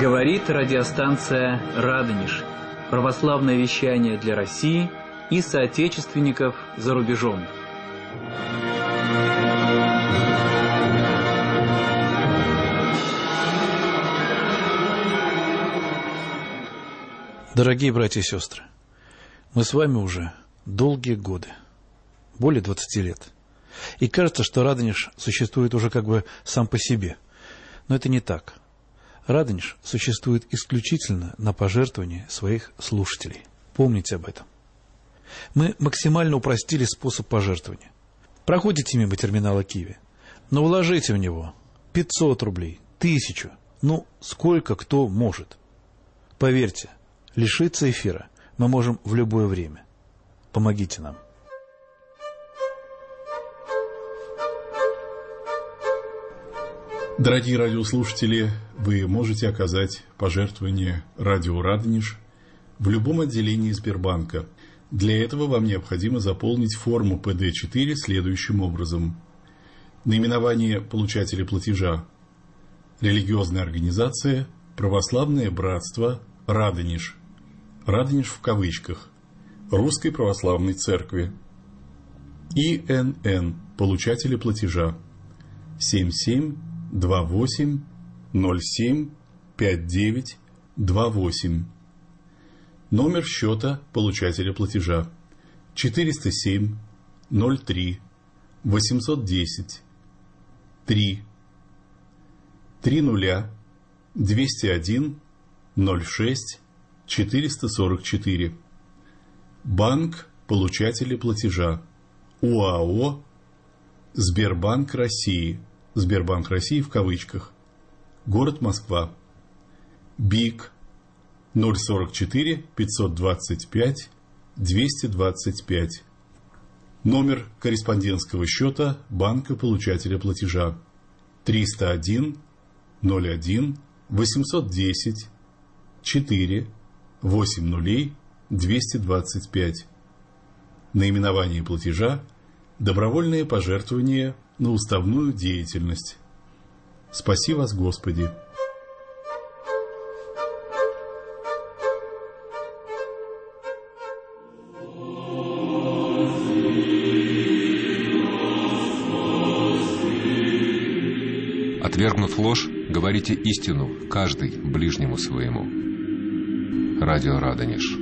Говорит радиостанция «Радонеж». Православное вещание для России и соотечественников за рубежом. Дорогие братья и сестры, мы с вами уже долгие годы, более 20 лет. И кажется, что Радонеж существует уже как бы сам по себе. Но это не так. Радонеж существует исключительно на пожертвование своих слушателей. Помните об этом. Мы максимально упростили способ пожертвования. Проходите мимо терминала Киви, но вложите в него 500 рублей, 1000, сколько кто может. Поверьте, лишиться эфира мы можем в любое время. Помогите нам. Дорогие радиослушатели, вы можете оказать пожертвование радио «Радонеж» в любом отделении Сбербанка. Для этого вам необходимо заполнить форму ПД-4 следующим образом. Наименование получателя платежа: религиозная организация «Православное братство Радонеж». Радонеж в кавычках. Русской Православной Церкви. ИНН получателя платежа: 7728075928. Номер счета получателя платежа: 407 03 810 3 30 201 06 444. Банк получателя платежа: УАО Сбербанк России. Сбербанк России в кавычках. Город Москва. БИК 044 525 225. Номер корреспондентского счета банка получателя платежа: 301 01 810 4 80 225. Наименование платежа: добровольное пожертвование на уставную деятельность. Спаси вас, Господи! Отвергнув ложь, говорите истину, каждый ближнему своему. Радио «Радонеж».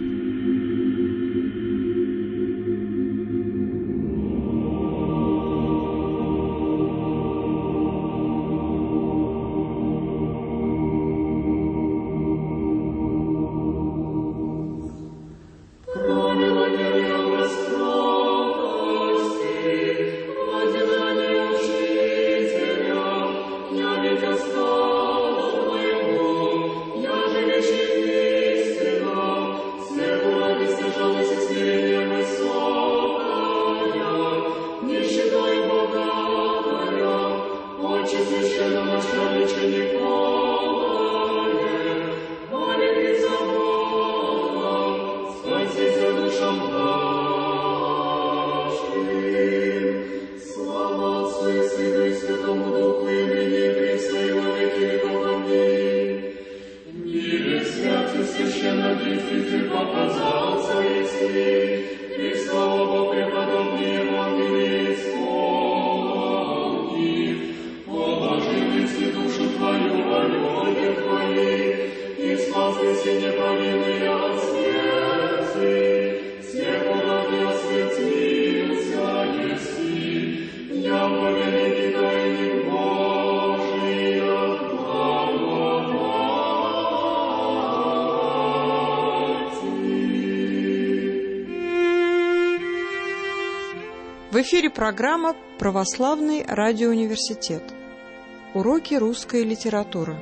В эфире программа «Православный радиоуниверситет». Уроки русской литературы.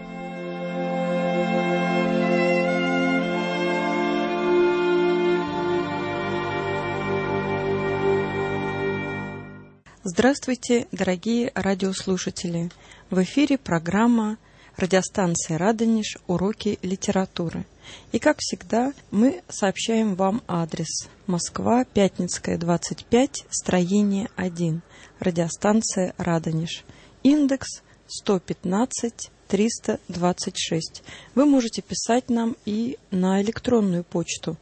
Здравствуйте, дорогие радиослушатели! В эфире программа радиостанции «Радонеж. Уроки литературы». И, как всегда, мы сообщаем вам адрес: Москва, Пятницкая, 25, строение 1, радиостанция «Радонеж». Индекс 115-3. 326. Вы можете писать нам и на электронную почту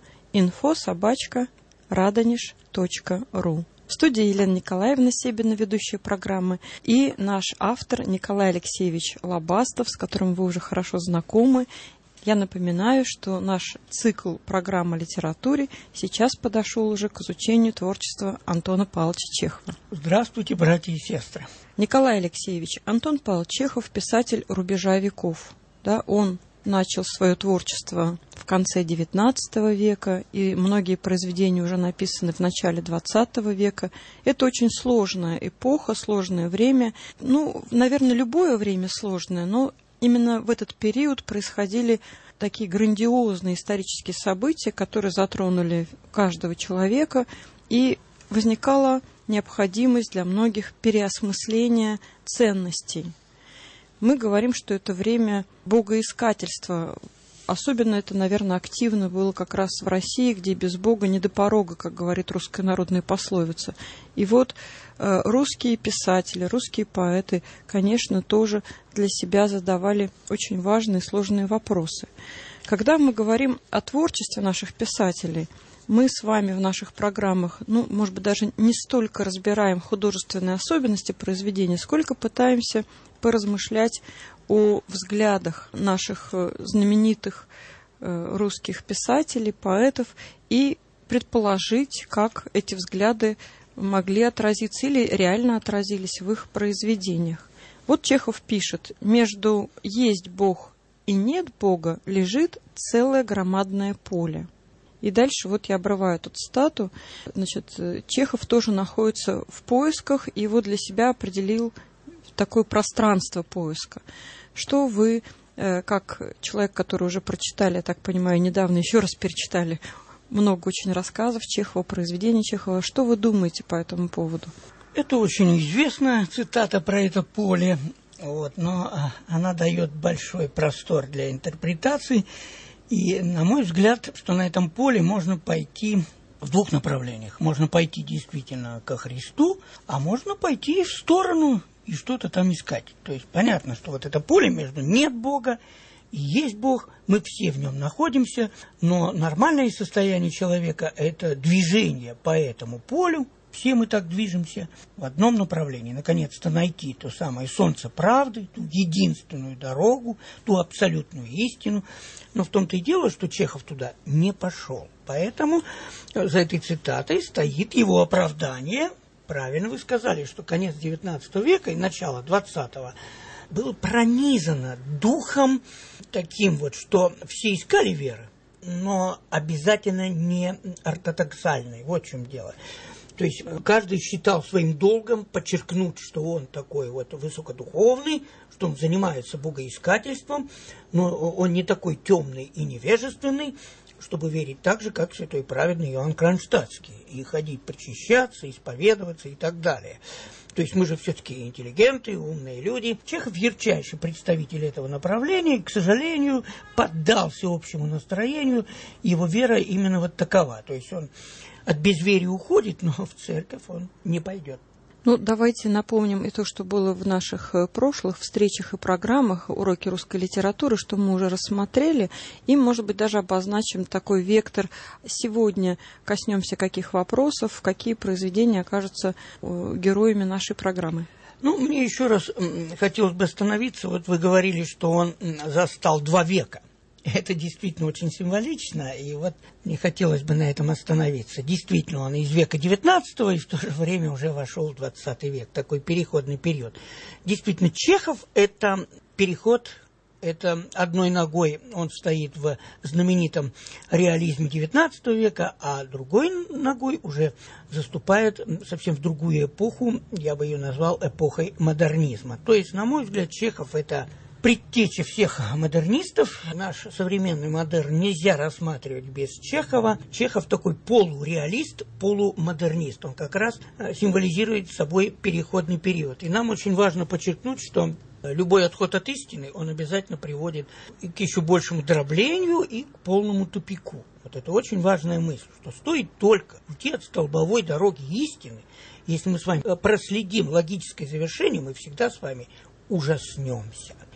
info@radonish.ru. В студии Елена Николаевна Себина, ведущая программы, и наш автор Николай Алексеевич Лобастов, с которым вы уже хорошо знакомы. Я напоминаю, что наш цикл программы о литературе сейчас подошел уже к изучению творчества Антона Павловича Чехова. Здравствуйте, братья и сестры. Николай Алексеевич, Антон Павлович Чехов – писатель рубежа веков. Да, он начал свое творчество в конце XIX века, и многие произведения уже написаны в начале XX века. Это очень сложная эпоха, сложное время. Наверное, любое время сложное, но именно в этот период происходили такие грандиозные исторические события, которые затронули каждого человека, и возникала необходимость для многих переосмысления ценностей. Мы говорим, что это время богоискательства. Особенно это, наверное, активно было как раз в России, где без Бога не до порога, как говорит русская народная пословица. И вот русские писатели, русские поэты, конечно, тоже для себя задавали очень важные и сложные вопросы. Когда мы говорим о творчестве наших писателей, мы с вами в наших программах, может быть, даже не столько разбираем художественные особенности произведения, сколько пытаемся поразмышлять о взглядах наших знаменитых русских писателей, поэтов и предположить, как эти взгляды могли отразиться или реально отразились в их произведениях. Вот Чехов пишет: «Между есть Бог и нет Бога лежит целое громадное поле». И дальше вот я обрываю эту цитату. Чехов тоже находится в поисках, и его для себя определил такое пространство поиска. Что вы, как человек, который уже прочитали, я так понимаю, недавно еще раз перечитали много очень рассказов Чехова, произведений Чехова, что вы думаете по этому поводу? Это очень известная цитата про это поле, но она дает большой простор для интерпретации. И, на мой взгляд, что на этом поле можно пойти в двух направлениях. Можно пойти действительно ко Христу, а можно пойти в сторону и что-то там искать. То есть понятно, что вот это поле между нет Бога и есть Бог, мы все в нем находимся, но нормальное состояние человека – это движение по этому полю. Все мы так движемся в одном направлении. Наконец-то найти то самое солнце правды, ту единственную дорогу, ту абсолютную истину. Но в том-то и дело, что Чехов туда не пошел. Поэтому за этой цитатой стоит его оправдание. Правильно вы сказали, что конец XIX века и начало XX было пронизано духом таким вот, что все искали веры, но обязательно не ортодоксальной. Вот в чем дело. То есть каждый считал своим долгом подчеркнуть, что он такой вот высокодуховный, что он занимается богоискательством, но он не такой темный и невежественный, чтобы верить так же, как святой праведный Иоанн Кронштадтский, и ходить причащаться, исповедоваться и так далее. То есть мы же все-таки интеллигенты, умные люди. Чехов ярчайший представитель этого направления, и, к сожалению, поддался общему настроению, его вера именно вот такова. То есть он от безверия уходит, но в церковь он не пойдет. Давайте напомним и то, что было в наших прошлых встречах и программах «Уроки русской литературы», что мы уже рассмотрели, и, может быть, даже обозначим такой вектор. Сегодня коснемся каких вопросов, какие произведения окажутся героями нашей программы. Мне еще раз хотелось бы остановиться. Вот вы говорили, что он застал 2 века. Это действительно очень символично, и вот мне хотелось бы на этом остановиться. Действительно, он из века XIX и в то же время уже вошел в XX век, такой переходный период. Действительно, Чехов – это переход, это одной ногой он стоит в знаменитом реализме XIX века, а другой ногой уже заступает совсем в другую эпоху, я бы ее назвал эпохой модернизма. То есть, на мой взгляд, Чехов – это предтеча всех модернистов. Наш современный модерн нельзя рассматривать без Чехова. Чехов такой полуреалист, полумодернист. Он как раз символизирует собой переходный период. И нам очень важно подчеркнуть, что любой отход от истины, он обязательно приводит к еще большему дроблению и к полному тупику. Вот это очень важная мысль, что стоит только уйти от столбовой дороги истины. Если мы с вами проследим логическое завершение, мы всегда с вами ужаснемся.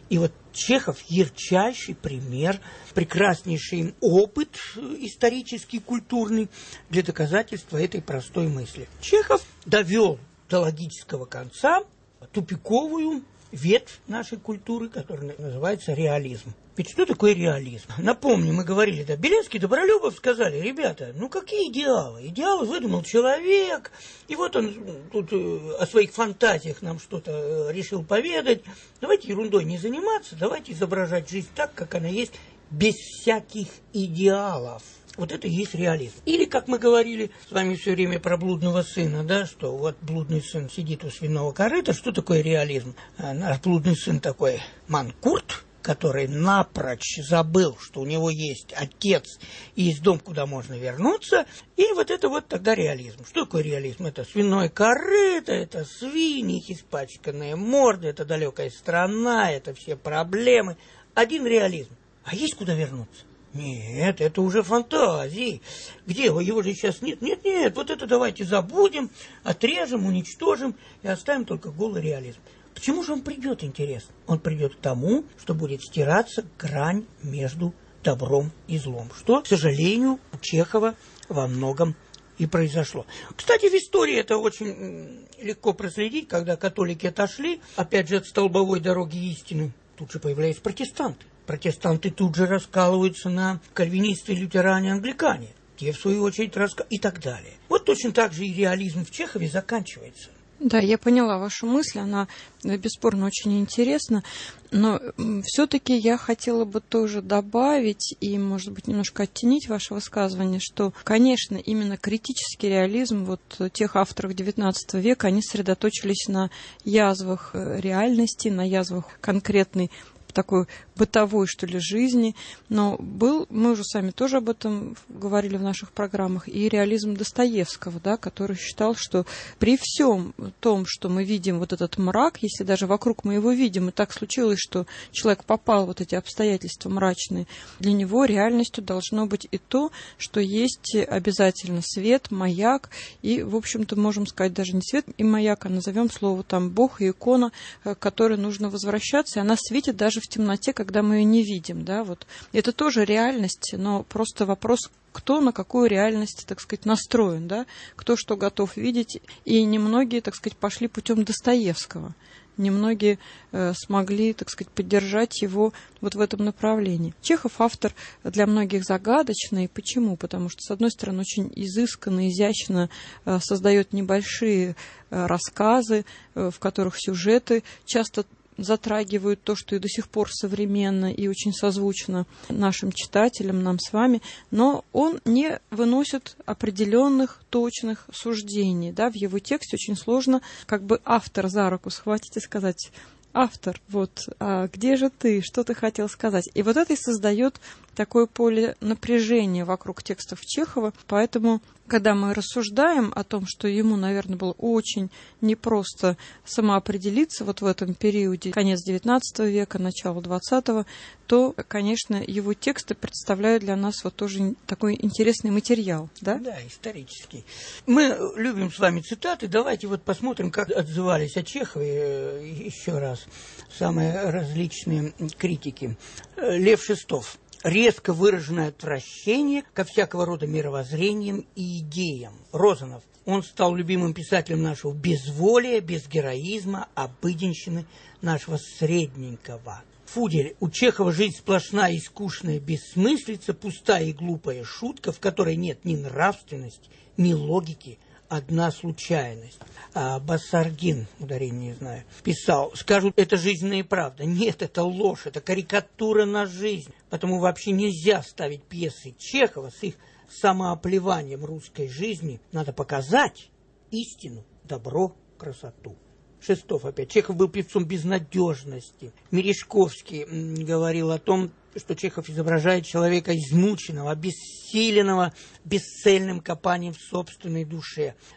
И вот Чехов – ярчайший пример, прекраснейший опыт исторический, культурный для доказательства этой простой мысли. Чехов довел до логического конца тупиковую ветвь нашей культуры, которая называется реализм. Ведь что такое реализм? Напомню, мы говорили, да, Белинский, Добролюбов сказали: ребята, ну какие идеалы? Идеалы выдумал человек, и вот он тут о своих фантазиях нам что-то решил поведать. Давайте ерундой не заниматься, давайте изображать жизнь так, как она есть, без всяких идеалов. Вот это и есть реализм. Или, как мы говорили с вами все время про блудного сына, да, что вот блудный сын сидит у свиного корыта. Что такое реализм? Наш блудный сын такой манкурт, который напрочь забыл, что у него есть отец и есть дом, куда можно вернуться. И вот это вот тогда реализм. Что такое реализм? Это свиное корыто, это свиньи, их испачканные морды, это далекая страна, это все проблемы. Один реализм. А есть куда вернуться? Нет, это уже фантазии. Где его? Его же сейчас нет. Нет, вот это давайте забудем, отрежем, уничтожим и оставим только голый реализм. Почему же он придет, интересно? Он придет к тому, что будет стираться грань между добром и злом, что, к сожалению, у Чехова во многом и произошло. Кстати, в истории это очень легко проследить, когда католики отошли, опять же, от столбовой дороги истины, тут же появляются протестанты. Протестанты тут же раскалываются на кальвинисты, лютеране, англикане. Те, в свою очередь, и так далее. Вот точно так же и реализм в Чехове заканчивается. Да, я поняла вашу мысль, она бесспорно очень интересна, но все-таки я хотела бы тоже добавить и, может быть, немножко оттенить ваше высказывание, что, конечно, именно критический реализм вот тех авторов XIX века, они сосредоточились на язвах реальности, на язвах конкретной такой бытовой, что ли, жизни. Но мы уже сами тоже об этом говорили в наших программах, и реализм Достоевского, да, который считал, что при всем том, что мы видим вот этот мрак, если даже вокруг мы его видим, и так случилось, что человек попал в вот эти обстоятельства мрачные, для него реальностью должно быть и то, что есть обязательно свет, маяк, и, в общем-то, можем сказать, даже не свет и маяк, а назовем слово там Бог и икона, к которой нужно возвращаться, и она светит даже в темноте, когда мы ее не видим, да, вот. Это тоже реальность, но просто вопрос, кто на какую реальность, так сказать, настроен, да, кто что готов видеть, и немногие, так сказать, пошли путем Достоевского. Немногие смогли, так сказать, поддержать его вот в этом направлении. Чехов автор для многих загадочный. Почему? Потому что, с одной стороны, очень изысканно, изящно создает небольшие рассказы, в которых сюжеты часто затрагивают то, что и до сих пор современно и очень созвучно нашим читателям, нам с вами, но он не выносит определенных точных суждений. Да? В его тексте очень сложно как бы автор за руку схватить и сказать: автор, вот, а где же ты, что ты хотел сказать? И вот это и создает такое поле напряжения вокруг текстов Чехова, поэтому, когда мы рассуждаем о том, что ему, наверное, было очень непросто самоопределиться вот в этом периоде, конец XIX века, начало XX, то, конечно, его тексты представляют для нас вот тоже такой интересный материал, да? Да, исторический. Мы любим с вами цитаты, давайте вот посмотрим, как отзывались о Чехове еще раз самые различные критики. Лев Шестов. Резко выраженное отвращение ко всякого рода мировоззрениям и идеям. Розанов. Он стал любимым писателем нашего безволия, без героизма, обыденщины, нашего средненького. Фудель. У Чехова жизнь сплошная и скучная бессмыслица, пустая и глупая шутка, в которой нет ни нравственности, ни логики, одна случайность. А Басаргин, ударение не знаю, писал: скажут, это жизненная правда. Нет, это ложь, это карикатура на жизнь. Потому вообще нельзя ставить пьесы Чехова с их самооплеванием русской жизни. Надо показать истину, добро, красоту. Шестов опять. Чехов был певцом безнадежности. Мережковский говорил о том, что Чехов изображает человека измученного, обессиленного, бесцельным копанием в собственной душе.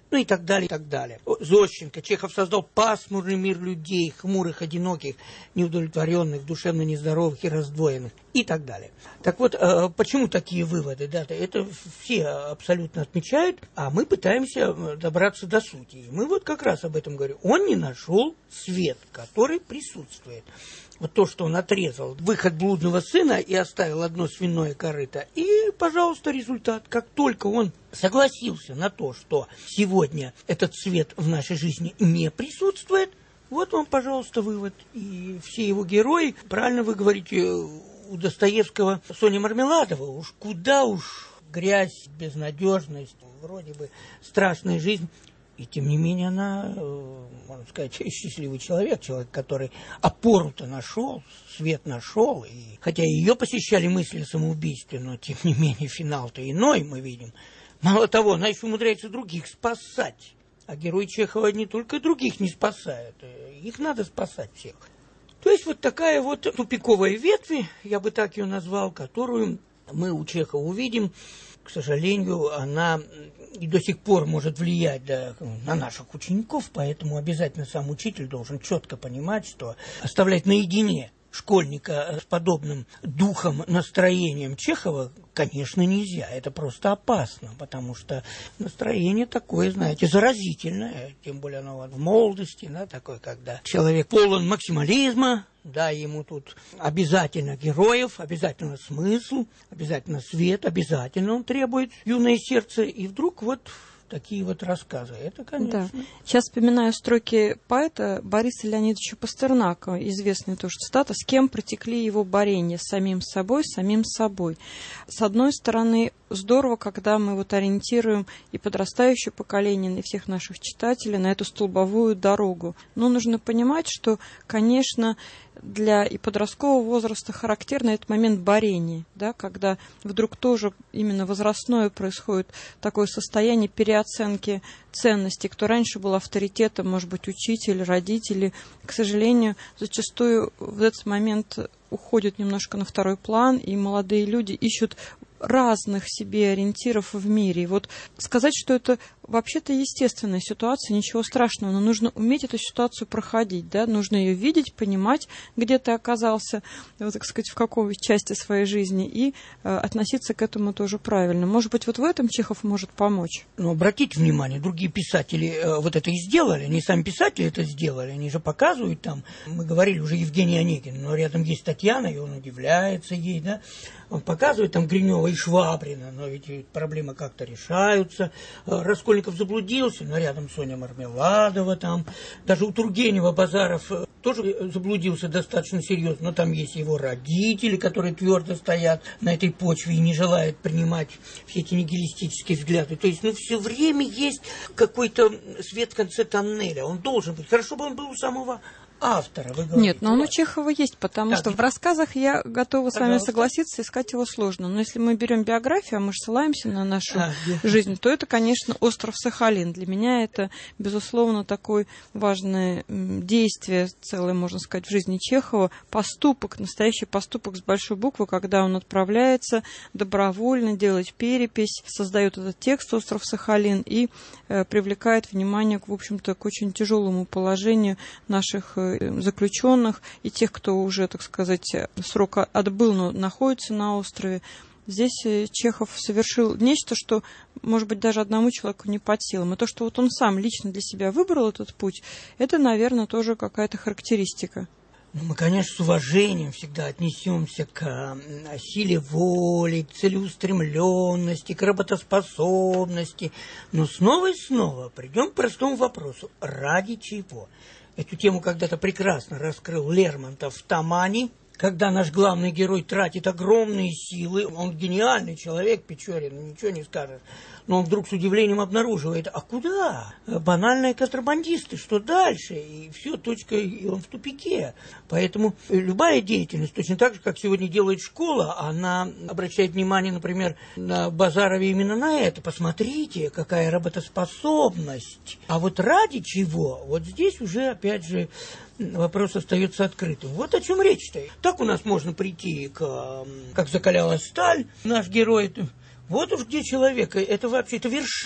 ну и так далее, и так далее. Зощенко. Чехов создал пасмурный мир людей, хмурых, одиноких, неудовлетворенных, душевно нездоровых и раздвоенных, и так далее. Так вот, почему такие выводы? Да, это все абсолютно отмечают, а мы пытаемся добраться до сути. И мы вот как раз об этом говорим. Он не нашел свет, который присутствует. Вот то, что он отрезал выход блудного сына и оставил одно свиное корыто. И, пожалуйста, результат. Как только он согласился на то, что сегодня этот свет в нашей жизни не присутствует, вот вам, пожалуйста, вывод. И все его герои, правильно вы говорите, у Достоевского Соня Мармеладова, уж куда уж грязь, безнадежность, вроде бы страшная жизнь. И тем не менее она, можно сказать, счастливый человек, который опору-то нашел, свет нашел. И хотя ее посещали мысли о самоубийстве, но тем не менее финал-то иной мы видим. Мало того, она еще умудряется других спасать. А герой Чехова не только других не спасает, их надо спасать всех. То есть вот такая вот тупиковая ветвь, я бы так ее назвал, которую мы у Чехова увидим. К сожалению, она и до сих пор может влиять на наших учеников, поэтому обязательно сам учитель должен четко понимать, что оставлять наедине школьника с подобным духом, настроением Чехова, конечно, нельзя. Это просто опасно, потому что настроение такое, знаете, заразительное, тем более оно в молодости, да, такое, когда человек полон максимализма, да, ему тут обязательно героев, обязательно смысл, обязательно свет, обязательно он требует юное сердце, и вдруг вот такие вот рассказы. Это, конечно. Да. Сейчас вспоминаю строки поэта Бориса Леонидовича Пастернака, известная тоже цитата: «С кем протекли его борения? С самим собой, с самим собой». С одной стороны, здорово, когда мы вот ориентируем и подрастающее поколение, и всех наших читателей на эту столбовую дорогу. Но нужно понимать, что, конечно, для и подросткового возраста характерный этот момент борения, да, когда вдруг тоже именно возрастное происходит такое состояние переоценки ценностей. Кто раньше был авторитетом, может быть, учитель, родители, к сожалению, зачастую в этот момент уходят немножко на второй план, и молодые люди ищут разных себе ориентиров в мире. И вот сказать, что это вообще-то естественная ситуация, ничего страшного, но нужно уметь эту ситуацию проходить, да, нужно ее видеть, понимать, где ты оказался, вот, так сказать, в какой части своей жизни, и относиться к этому тоже правильно. Может быть, вот в этом Чехов может помочь. Но обратите внимание, другие писатели вот это и сделали, они сами писатели это сделали, они же показывают там, мы говорили уже Евгений Онегин, но рядом есть Татьяна, и он удивляется ей, да, он показывает там Гринева и Швабрина, но ведь проблемы как-то решаются. Раскольников заблудился, но рядом Соня Мармеладова там. Даже у Тургенева Базаров тоже заблудился достаточно серьезно, но там есть его родители, которые твердо стоят на этой почве и не желают принимать все эти нигилистические взгляды. То есть, все время есть какой-то свет в конце тоннеля. Он должен быть. Хорошо бы он был у самого автора, вы говорите. Нет, но он у Чехова есть, потому что в рассказах я готова с вами согласиться, искать его сложно. Но если мы берем биографию, а мы же ссылаемся на нашу жизнь, то это, конечно, остров Сахалин. Для меня это, безусловно, такое важное действие, целое, можно сказать, в жизни Чехова. Поступок, настоящий поступок с большой буквы, когда он отправляется добровольно делать перепись, создает этот текст «Остров Сахалин» и привлекает внимание, в общем-то, к очень тяжелому положению наших заключенных и тех, кто уже, так сказать, срок отбыл, но находится на острове. Здесь Чехов совершил нечто, что, может быть, даже одному человеку не под силам. И то, что вот он сам лично для себя выбрал этот путь, это, наверное, тоже какая-то характеристика. Мы, конечно, с уважением всегда отнесемся к силе воли, к целеустремленности, к работоспособности. Но снова и снова придем к простому вопросу. Ради чего? Эту тему когда-то прекрасно раскрыл Лермонтов в «Тамане», когда наш главный герой тратит огромные силы. Он гениальный человек, Печорин, ничего не скажешь. Но он вдруг с удивлением обнаруживает, а куда? Банальные контрабандисты, что дальше? И все, точка, и он в тупике. Поэтому любая деятельность, точно так же, как сегодня делает школа, она обращает внимание, например, на Базарове именно на это. Посмотрите, какая работоспособность. А вот ради чего? Вот здесь уже, опять же, вопрос остается открытым. Вот о чем речь-то. Так у нас можно прийти как закалялась сталь, наш герой. Вот уж где человек, это вообще-то вершина.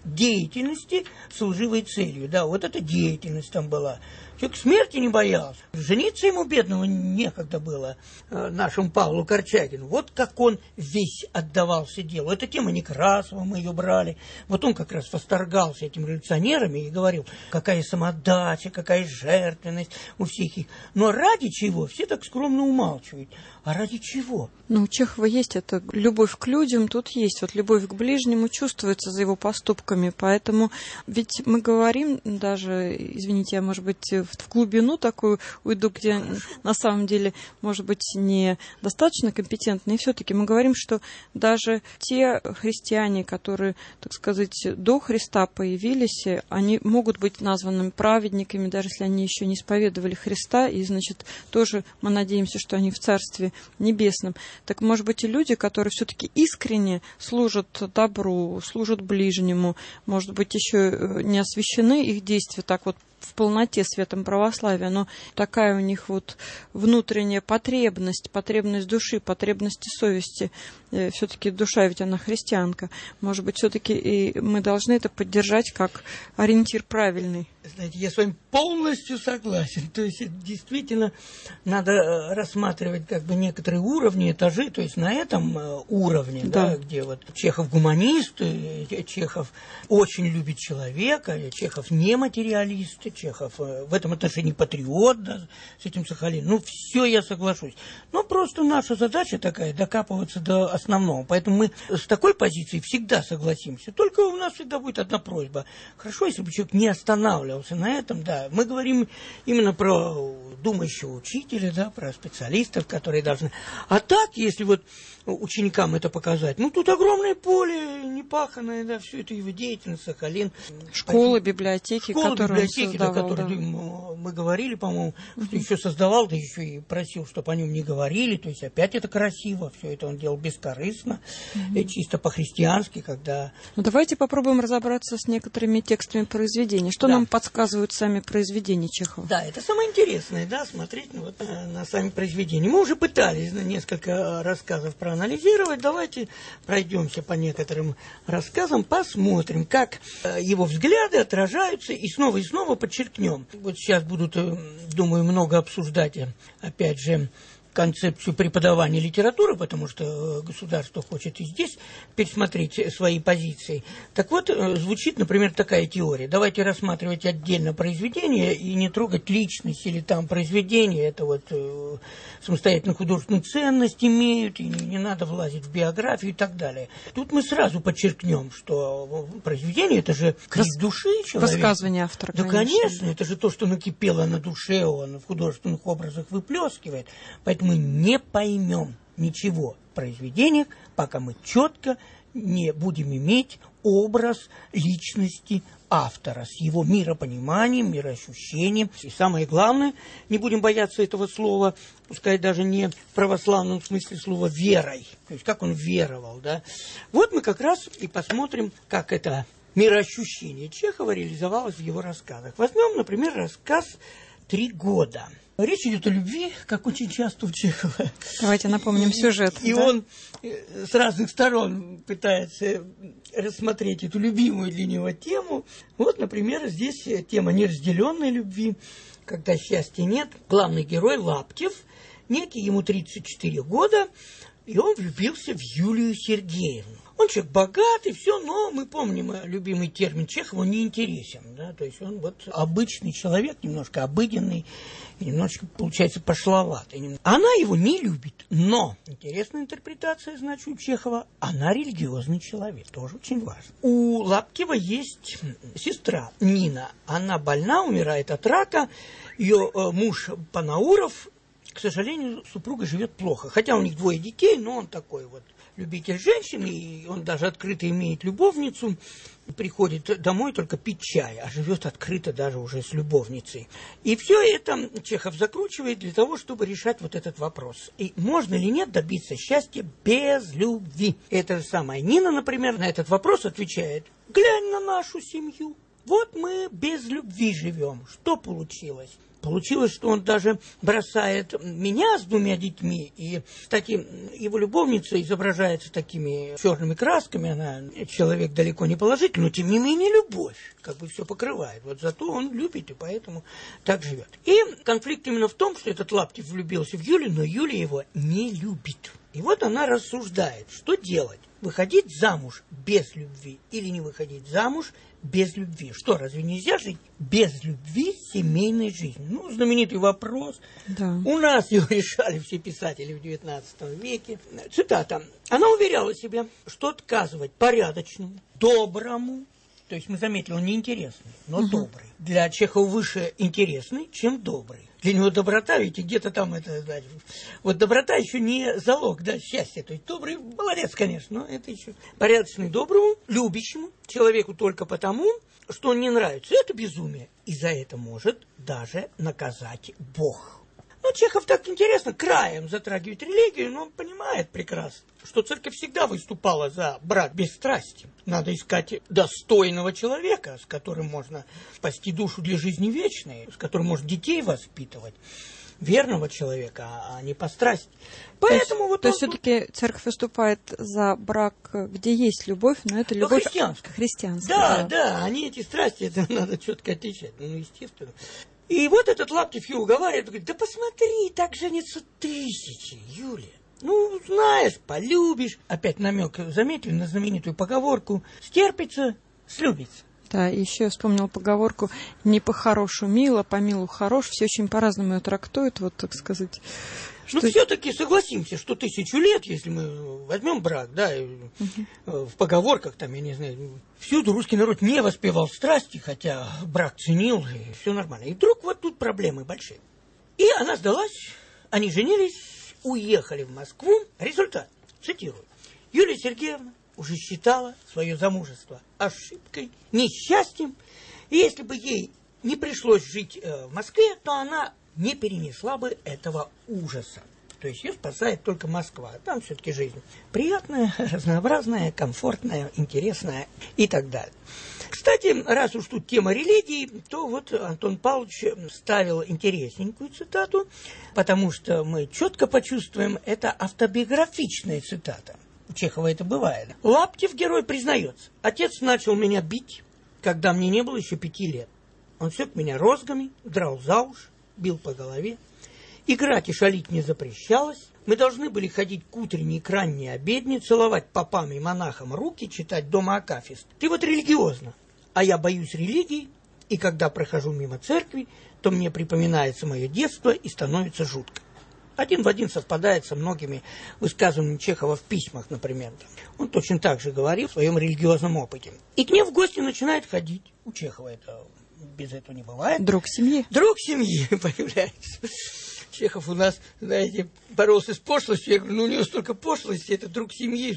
деятельности с лживой целью. Да, вот эта деятельность там была. Человек смерти не боялся. Жениться ему, бедного, некогда было, нашему Павлу Корчагину. Вот как он весь отдавался делу. Это тема Некрасова, мы ее брали. Вот он как раз восторгался этими революционерами и говорил, какая самоотдача, какая жертвенность у всех их. Но ради чего? Все так скромно умалчивают. А ради чего? Ну, у Чехова есть эта любовь к людям, тут есть. Вот любовь к ближнему чувствуется за его поступками. Поэтому ведь мы говорим даже, извините, я, может быть, в глубину такую уйду, где на самом деле, может быть, не достаточно компетентны. И все-таки мы говорим, что даже те христиане, которые, так сказать, до Христа появились, они могут быть названными праведниками, даже если они еще не исповедовали Христа. И, значит, тоже мы надеемся, что они в Царстве Небесном. Так, может быть, и люди, которые все-таки искренне служат добру, служат ближнему, может быть, еще не освящены их действия так вот в полноте светом православия, но такая у них вот внутренняя потребность души, потребности совести. Все-таки душа ведь она христианка. Может быть, все-таки и мы должны это поддержать как ориентир правильный. Знаете, я с вами полностью согласен. То есть, действительно, надо рассматривать как бы некоторые уровни, этажи. То есть, на этом уровне, да, где вот Чехов гуманист, Чехов очень любит человека, Чехов не материалист, Чехов в этом отношении патриот, да, с этим Сахалином. Ну, все я соглашусь. Но просто наша задача такая, докапываться до основного. Поэтому мы с такой позиции всегда согласимся. Только у нас всегда будет одна просьба. Хорошо, если бы человек не останавливался на этом, да. Мы говорим именно про думающего учителя, да, про специалистов, которые должны... А так, если вот ученикам это показать, ну, тут огромное поле, непаханное, да, все это его деятельность, Сахалин. Школы, библиотеки, которые мы говорили, по-моему, что еще создавал, да еще и просил, чтобы о нем не говорили, то есть опять это красиво, все это он делал бескорыстно, чисто по-христиански, когда... Ну, давайте попробуем разобраться с некоторыми текстами произведений. Что нам подсказывают сами произведения Чехова? Да, это самое интересное, да, смотреть на сами произведения. Мы уже пытались несколько рассказов проанализировать. Давайте пройдемся по некоторым рассказам, посмотрим, как его взгляды отражаются, и снова подчеркнем. Вот сейчас будут, думаю, много обсуждать, опять же, концепцию преподавания литературы, потому что государство хочет и здесь пересмотреть свои позиции. Так вот, звучит, например, такая теория. Давайте рассматривать отдельно произведение и не трогать личность или там произведение. Это вот самостоятельно художественную ценность имеют, и не надо влазить в биографию и так далее. Тут мы сразу подчеркнем, что произведение – это же крик души человека. Высказывание автора, да, конечно, это же то, что накипело на душе, он в художественных образах выплескивает. Поэтому мы не поймем ничего в произведениях, пока мы четко не будем иметь образ личности автора с его миропониманием, мироощущением. И самое главное, не будем бояться этого слова, пускай даже не в православном смысле слова верой, то есть как он веровал. Да? Вот мы как раз и посмотрим, как это мироощущение Чехова реализовалось в его рассказах. Возьмем, например, рассказ «3 года». Речь идет о любви, как очень часто у Чехова. Давайте напомним сюжет. И он с разных сторон пытается рассмотреть эту любимую для него тему. Вот, например, здесь тема неразделенной любви, когда счастья нет. Главный герой Лаптев, некий, ему 34 года, и он влюбился в Юлию Сергеевну. Он человек богатый, все, но мы помним любимый термин Чехова, он не интересен. Да? То есть он вот обычный человек, немножко обыденный, и немножечко, получается, пошловатый. Она его не любит, но интересная интерпретация, значит, у Чехова, она религиозный человек, тоже очень важно. У Лаптева есть сестра Нина, она больна, умирает от рака, ее муж Панауров, к сожалению, супруга живет плохо, хотя у них 2 детей, но он такой вот любитель женщин, и он даже открыто имеет любовницу, приходит домой только пить чай, а живет открыто даже уже с любовницей. И все это Чехов закручивает для того, чтобы решать вот этот вопрос. И можно ли нет добиться счастья без любви? Это же самая Нина, например, на этот вопрос отвечает: глянь на нашу семью. Вот мы без любви живем. Что получилось? Получилось, что он даже бросает меня с 2 детьми. И, кстати, его любовница изображается такими черными красками. Она человек далеко не положительный, но тем не менее любовь как бы все покрывает. Вот зато он любит и поэтому так живет. И конфликт именно в том, что этот Лаптев влюбился в Юлю, но Юля его не любит. И вот она рассуждает, что делать. Выходить замуж без любви или не выходить замуж без любви? Что, разве нельзя жить без любви семейной жизни? Ну, знаменитый вопрос. Да. У нас его решали все писатели в XIX веке. Цитата. Она уверяла себя, что отказывать порядочному, доброму, то есть мы заметили, он не интересный, но добрый. Для Чехова выше интересный, чем добрый. Для него доброта, видите, где-то там это, да, вот доброта еще не залог, да, счастья. То есть добрый, молодец, конечно, но это еще порядочный, доброму, любящему человеку только потому, что он не нравится. Это безумие. И за это может даже наказать Бог. Ну, Чехов так интересно, краем затрагивает религию, но он понимает прекрасно, что церковь всегда выступала за брак без страсти. Надо искать достойного человека, с которым можно спасти душу для жизни вечной, с которым можно детей воспитывать. Верного человека, а не по страсти. Поэтому то есть все-таки церковь выступает за брак, где есть любовь, но это любовь христианская. Да, они эти страсти, это надо четко отличать, ну, естественно. И вот этот Лаптев ее уговаривает, говорит, да посмотри, так женятся тысячи, Юлия. Ну, знаешь, полюбишь. Опять намек, заметили на знаменитую поговорку «стерпится, слюбится». Да, и еще я вспомнила поговорку «не по-хорошу мило, по милу хорош». Все очень по-разному ее трактуют, вот так сказать. Ну, все-таки согласимся, что 1000 лет, если мы возьмем брак, да, в поговорках, там, я не знаю, всюду русский народ не воспевал страсти, хотя брак ценил, и все нормально. И вдруг вот тут проблемы большие. И она сдалась, они женились, уехали в Москву. Результат, цитирую, Юлия Сергеевна уже считала свое замужество ошибкой, несчастьем, и если бы ей не пришлось жить в Москве, то она не перенесла бы этого ужаса. То есть ее спасает только Москва. Там все-таки жизнь приятная, разнообразная, комфортная, интересная и так далее. Кстати, раз уж тут тема религии, то вот Антон Павлович ставил интересненькую цитату, потому что мы четко почувствуем, это автобиографичная цитата. У Чехова это бывает. Лаптев, герой, признается. Отец начал меня бить, когда мне не было еще 5 лет. Он сёк меня розгами, драл за уши, бил по голове. Играть и шалить не запрещалось. Мы должны были ходить к утренней и к ранней обедне, целовать попам и монахам руки, читать дома акафист. Ты вот религиозно, а я боюсь религии, и когда прохожу мимо церкви, то мне припоминается мое детство и становится жутко. Один в один совпадает со многими высказываниями Чехова в письмах, например. Он точно так же говорил в своем религиозном опыте. И к ним в гости начинает ходить. У Чехова это без этого не бывает. Друг семьи. Друг семьи появляется. Чехов у нас, знаете, боролся с пошлостью. Я говорю, ну у него столько пошлости, это друг семьи.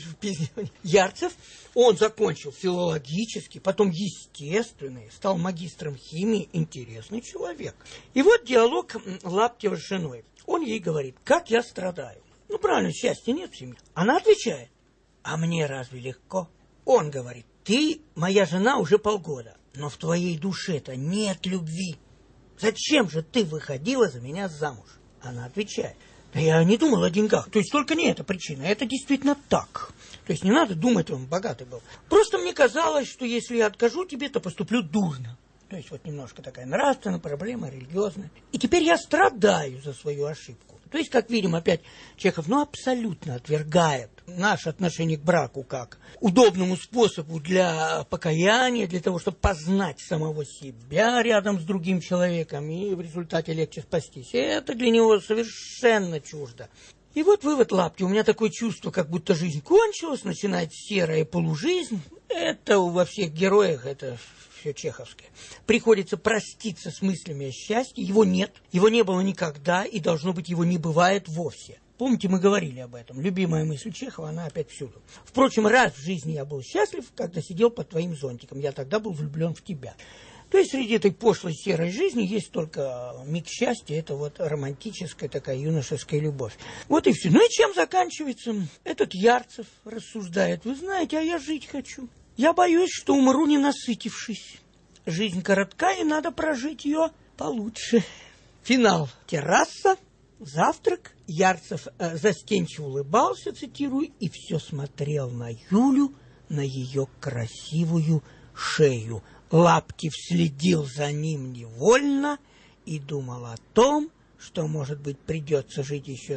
Ярцев, он закончил филологический, потом естественный, стал магистром химии, интересный человек. И вот диалог Лаптева с женой. Он ей говорит, как я страдаю. Ну, правильно, счастья нет в семье. Она отвечает, а мне разве легко? Он говорит, ты моя жена уже полгода, но в твоей душе-то нет любви. Зачем же ты выходила за меня замуж? Она отвечает, да я не думал о деньгах. То есть только не эта причина, это действительно так. То есть не надо думать, он богатый был. Просто мне казалось, что если я откажу тебе, то поступлю дурно. То есть вот немножко такая нравственная проблема, религиозная. И теперь я страдаю за свою ошибку. То есть, как видим, опять Чехов, абсолютно отвергает наше отношение к браку как удобному способу для покаяния, для того, чтобы познать самого себя рядом с другим человеком, и в результате легче спастись. И это для него совершенно чуждо. И вот вывод Лаптева. У меня такое чувство, как будто жизнь кончилась, начинается серая полужизнь. Это во всех героях, это все чеховское. Приходится проститься с мыслями о счастье. Его нет, его не было никогда, и, должно быть, его не бывает вовсе. Помните, мы говорили об этом. Любимая мысль Чехова, она опять всюду. Впрочем, раз в жизни я был счастлив, когда сидел под твоим зонтиком. Я тогда был влюблен в тебя. То есть среди этой пошлой серой жизни есть только миг счастья, это вот романтическая такая юношеская любовь. Вот и все. Ну и чем заканчивается? Этот Ярцев рассуждает. Вы знаете, а я жить хочу. Я боюсь, что умру, не насытившись. жизнь коротка, и надо прожить ее получше. Финал. Терраса, завтрак. Ярцев застенчиво улыбался, цитирую, и все смотрел на Юлю, на ее красивую шею. Лаптев следил за ним невольно и думал о том, что, может быть, придется жить еще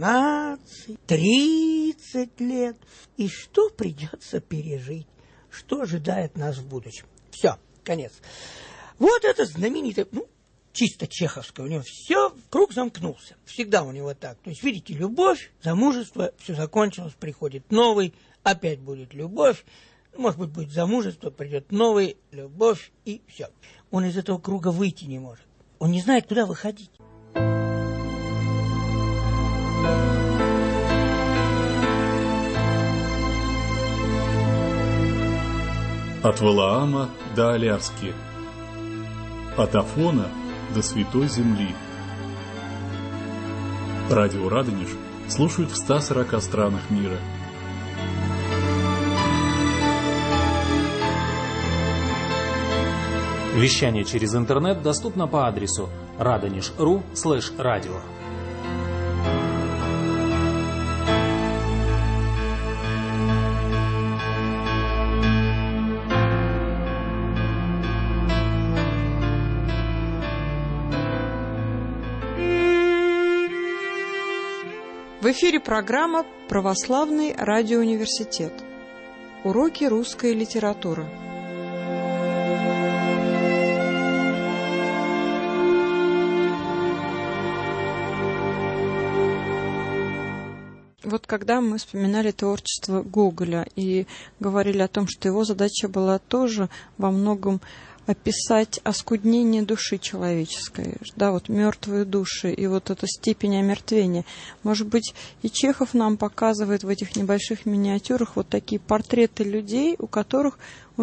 13-30 лет, и что придется пережить, что ожидает нас в будущем. Все, конец. Вот это знаменитое, чисто чеховское, у него все, круг замкнулся. Всегда у него так. То есть, видите, любовь, замужество, все закончилось, приходит новый, опять будет любовь, может быть, будет замужество, придет новый, любовь, и все. Он из этого круга выйти не может. Он не знает, куда выходить. От Валаама до Аляски, от Афона до Святой Земли. Радио Радонеж слушают в 140 странах мира. Вещание через интернет доступно по адресу radonish.ru/радио. В эфире программа «Православный радиоуниверситет». Уроки русской литературы. Вот когда мы вспоминали творчество Гоголя и говорили о том, что его задача была тоже во многом описать оскуднение души человеческой, да, вот мертвые души и вот эта степень омертвения. Может быть, и Чехов нам показывает в этих небольших миниатюрах вот такие портреты людей, у которых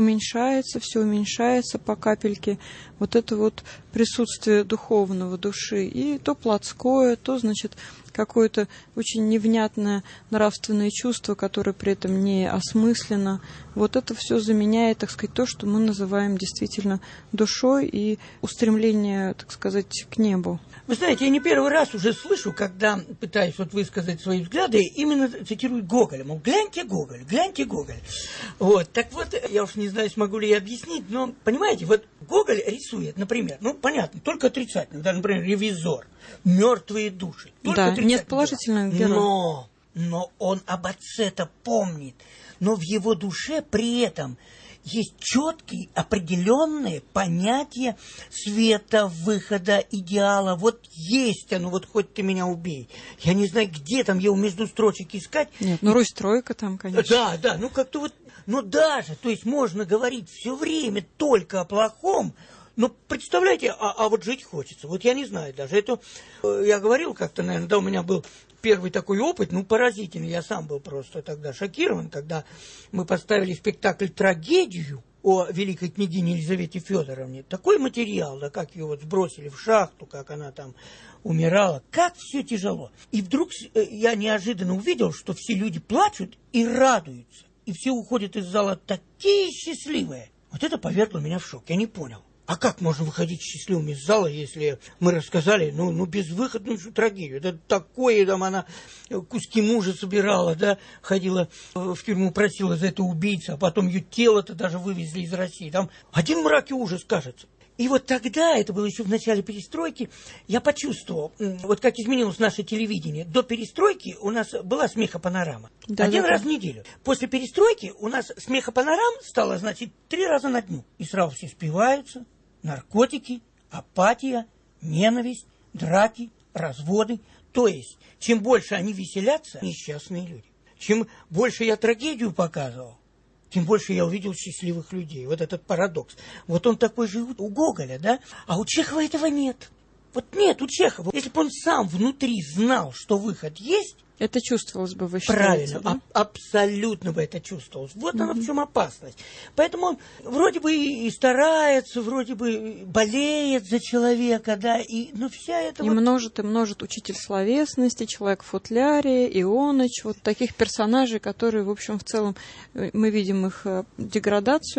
все уменьшается по капельке вот это вот присутствие духовного души. И то плотское, то, значит, какое-то очень невнятное нравственное чувство, которое при этом не осмысленно. Вот это все заменяет, так сказать, то, что мы называем действительно душой и устремление, так сказать, к небу. Вы знаете, я не первый раз уже слышу, когда пытаюсь вот высказать свои взгляды, именно цитируют Гоголя. Мол, гляньте Гоголь, гляньте Гоголь. Вот, так вот, я уж не знаю, смогу ли я объяснить, но, понимаете, вот Гоголь рисует, например, понятно, только отрицательно, да, например, «Ревизор», «Мертвые души». Да, нет положительных героев. Но он об отце-то помнит, но в его душе при этом есть четкие, определенные понятия света, выхода, идеала. Вот есть оно, вот хоть ты меня убей. Я не знаю, где там его между строчек искать. Нет, Русь-тройка там, конечно. Да, как-то вот, даже, то есть можно говорить все время только о плохом, но представляете, а вот жить хочется. Вот я не знаю даже. Это я говорил как-то, наверное, да, у меня был первый такой опыт, поразительный. Я сам был просто тогда шокирован, когда мы поставили спектакль «Трагедию» о великой княгине Елизавете Федоровне. Такой материал, да, как ее вот сбросили в шахту, как она там умирала. Как все тяжело. И вдруг я неожиданно увидел, что все люди плачут и радуются. И все уходят из зала такие счастливые. Вот это повергло меня в шок. Я не понял. А как можно выходить счастливым из зала, если мы рассказали, безвыходную трагедию? Это такое, там она куски мужа собирала, да, ходила в тюрьму, просила за это убийца, а потом ее тело-то даже вывезли из России. Там один мрак и ужас, кажется. И вот тогда, это было еще в начале перестройки, я почувствовал, вот как изменилось наше телевидение. До перестройки у нас была смехопанорама. Один раз в неделю. После перестройки у нас смехопанорам стало, 3 раза на дню. И сразу все спиваются. Наркотики, апатия, ненависть, драки, разводы. То есть, чем больше они веселятся, несчастные люди. Чем больше я трагедию показывал, тем больше я увидел счастливых людей. Вот этот парадокс. Вот он такой же у Гоголя, да? А у Чехова этого нет. Вот нет у Чехова. Если бы он сам внутри знал, что выход есть... Это чувствовалось бы, вы считаете? Правильно, да? Абсолютно бы это чувствовалось. Вот она в чем опасность. Поэтому он вроде бы и старается, вроде бы болеет за человека, да, но вся эта... И множит учитель словесности, человек в футляре, Ионыч, вот таких персонажей, которые, в общем, в целом, мы видим их деградацию,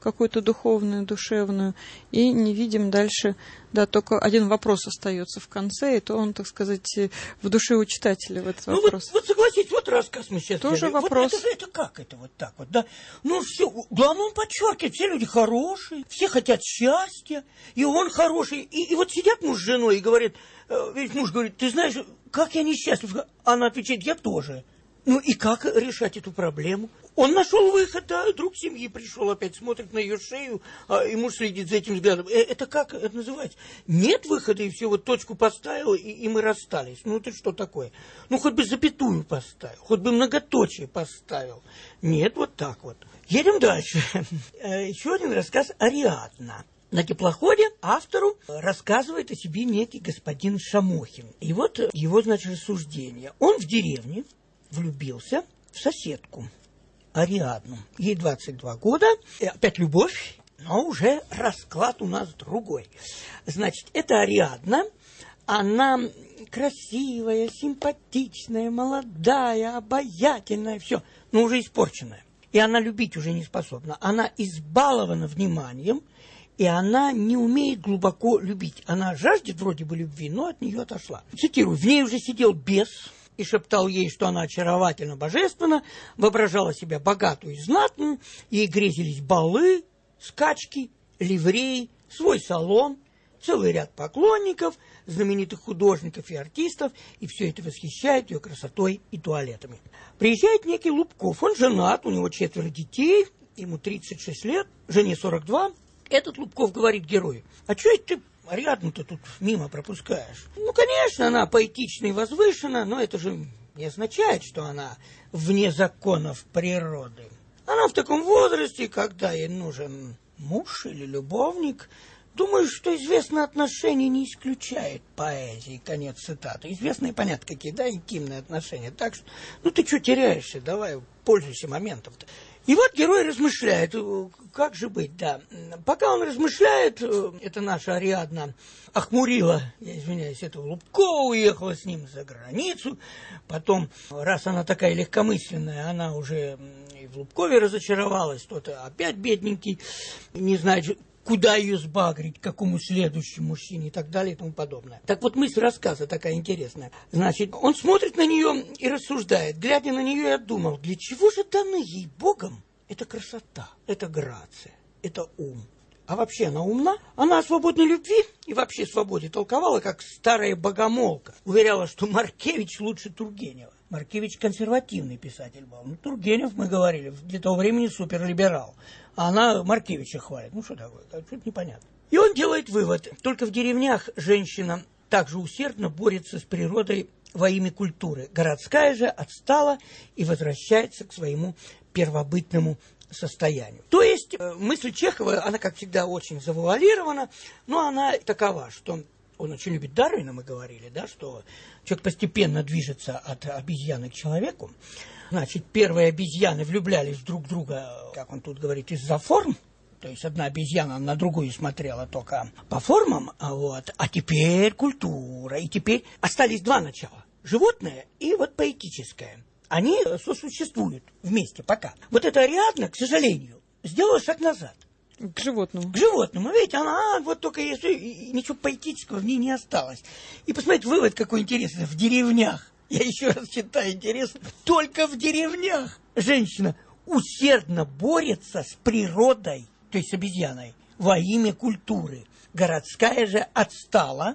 какую-то духовную, душевную, и не видим дальше, да, только один вопрос остается в конце, и то он, так сказать, в душе у читателя в этот вопрос. Вот согласитесь, вот рассказ мы сейчас тоже взяли. вопрос. Вот это как это вот так вот, да? Ну, все, главное, он подчеркивает, все люди хорошие, все хотят счастья, и он хороший. И вот сидят муж с женой и говорит, ведь муж говорит, ты знаешь, как я несчастлив. Она отвечает, я тоже. Ну и как решать эту проблему? Он нашел выход, да, друг семьи пришел, опять смотрит на ее шею, и муж следит за этим взглядом. Это как это называется? Нет выхода, и все, вот точку поставил, и мы расстались. Ну это что такое? Ну хоть бы запятую поставил, хоть бы многоточие поставил. Нет, вот так вот. Едем дальше. Еще один рассказ Ариадна. На теплоходе автору рассказывает о себе некий господин Шамохин. И вот его, значит, рассуждение. Он в деревне влюбился в соседку Ариадну. Ей 22 года. И опять любовь, но уже расклад у нас другой. Значит, это Ариадна. Она красивая, симпатичная, молодая, обаятельная, все, но уже испорченная. И она любить уже не способна. Она избалована вниманием, и она не умеет глубоко любить. Она жаждет вроде бы любви, но от нее отошла. Цитирую. «В ней уже сидел бес и шептал ей, что она очаровательно божественна, воображала себя богатую и знатную, ей грезились балы, скачки, ливреи, свой салон, целый ряд поклонников, знаменитых художников и артистов, и все это восхищает ее красотой и туалетами. Приезжает некий Лубков, он женат, у него 4 детей, ему 36 лет, жене 42. Этот Лубков говорит герою, а что это ты Ариадну-то тут мимо пропускаешь? Ну, конечно, она поэтична и возвышена, но это же не означает, что она вне законов природы. Она в таком возрасте, когда ей нужен муж или любовник. Думаю, что известное отношение не исключает поэзии. Конец цитаты. Известные, понятно, какие, да, интимные отношения. Так что, ну ты что теряешься, давай пользуйся моментом-то. И вот герой размышляет, как же быть, да. Пока он размышляет, это наша Ариадна охмурила, я извиняюсь, этого Лубкова, уехала с ним за границу. Потом, раз она такая легкомысленная, она уже и в Лубкове разочаровалась, тот-то опять бедненький, не знает, куда ее сбагрить, к какому следующему мужчине и так далее и тому подобное. Так вот, мысль рассказа такая интересная. Значит, он смотрит на нее и рассуждает. Глядя на нее, я думал, для чего же даны ей Богом эта красота, эта грация, это ум? А вообще она умна? Она о свободной любви и вообще свободе толковала, как старая богомолка. Уверяла, что Маркевич лучше Тургенева. Маркевич консервативный писатель был. Ну, Тургенев, мы говорили, для того времени суперлиберал. А она Маркевича хвалит. Ну, что такое? Что-то непонятно. И он делает вывод. Только в деревнях женщина также усердно борется с природой во имя культуры. Городская же отстала и возвращается к своему первобытному состоянию. То есть мысль Чехова, она, как всегда, очень завуалирована, но она такова, что он очень любит Дарвина, мы говорили, да, что человек постепенно движется от обезьяны к человеку. Значит, первые обезьяны влюблялись друг в друга, как он тут говорит, из-за форм. То есть одна обезьяна на другую смотрела только по формам, а теперь культура. И теперь остались два начала. Животное и вот поэтическое. Они сосуществуют вместе пока. Вот эта Ариадна, к сожалению, сделала шаг назад. К животному. К животному. Видите, она вот только если ничего поэтического в ней не осталось. И посмотрите, вывод какой интересный. В деревнях, я еще раз считаю интересно, только в деревнях женщина усердно борется с природой, то есть с обезьяной, во имя культуры. Городская же отстала,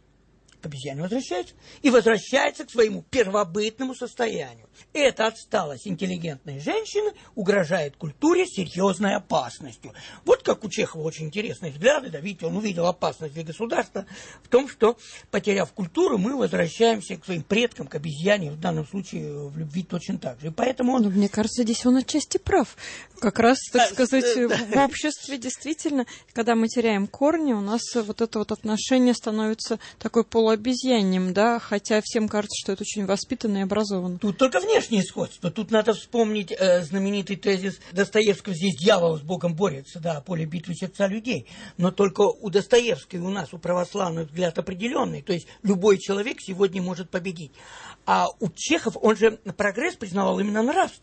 к обезьяне возвращается, и возвращается к своему первобытному состоянию. Эта отсталость интеллигентной женщины угрожает культуре серьезной опасностью. Вот как у Чехова очень интересные взгляды, да, видите, он увидел опасность для государства в том, что, потеряв культуру, мы возвращаемся к своим предкам, к обезьяне, в данном случае в любви точно так же. И поэтому он... Но мне кажется, здесь он отчасти прав. Как раз, так сказать, в обществе действительно, когда мы теряем корни, у нас вот это вот отношение становится такой полуобезьянным, да, хотя всем кажется, что это очень воспитанно и образованно. Тут только внешнее сходство. Тут надо вспомнить знаменитый тезис Достоевского: здесь дьявол с Богом борется, да, поле битвы сердца людей. Но только у Достоевского и у нас, у православных, взгляд определенный. То есть любой человек сегодня может победить. А у Чехов, он же прогресс признавал именно нравственный.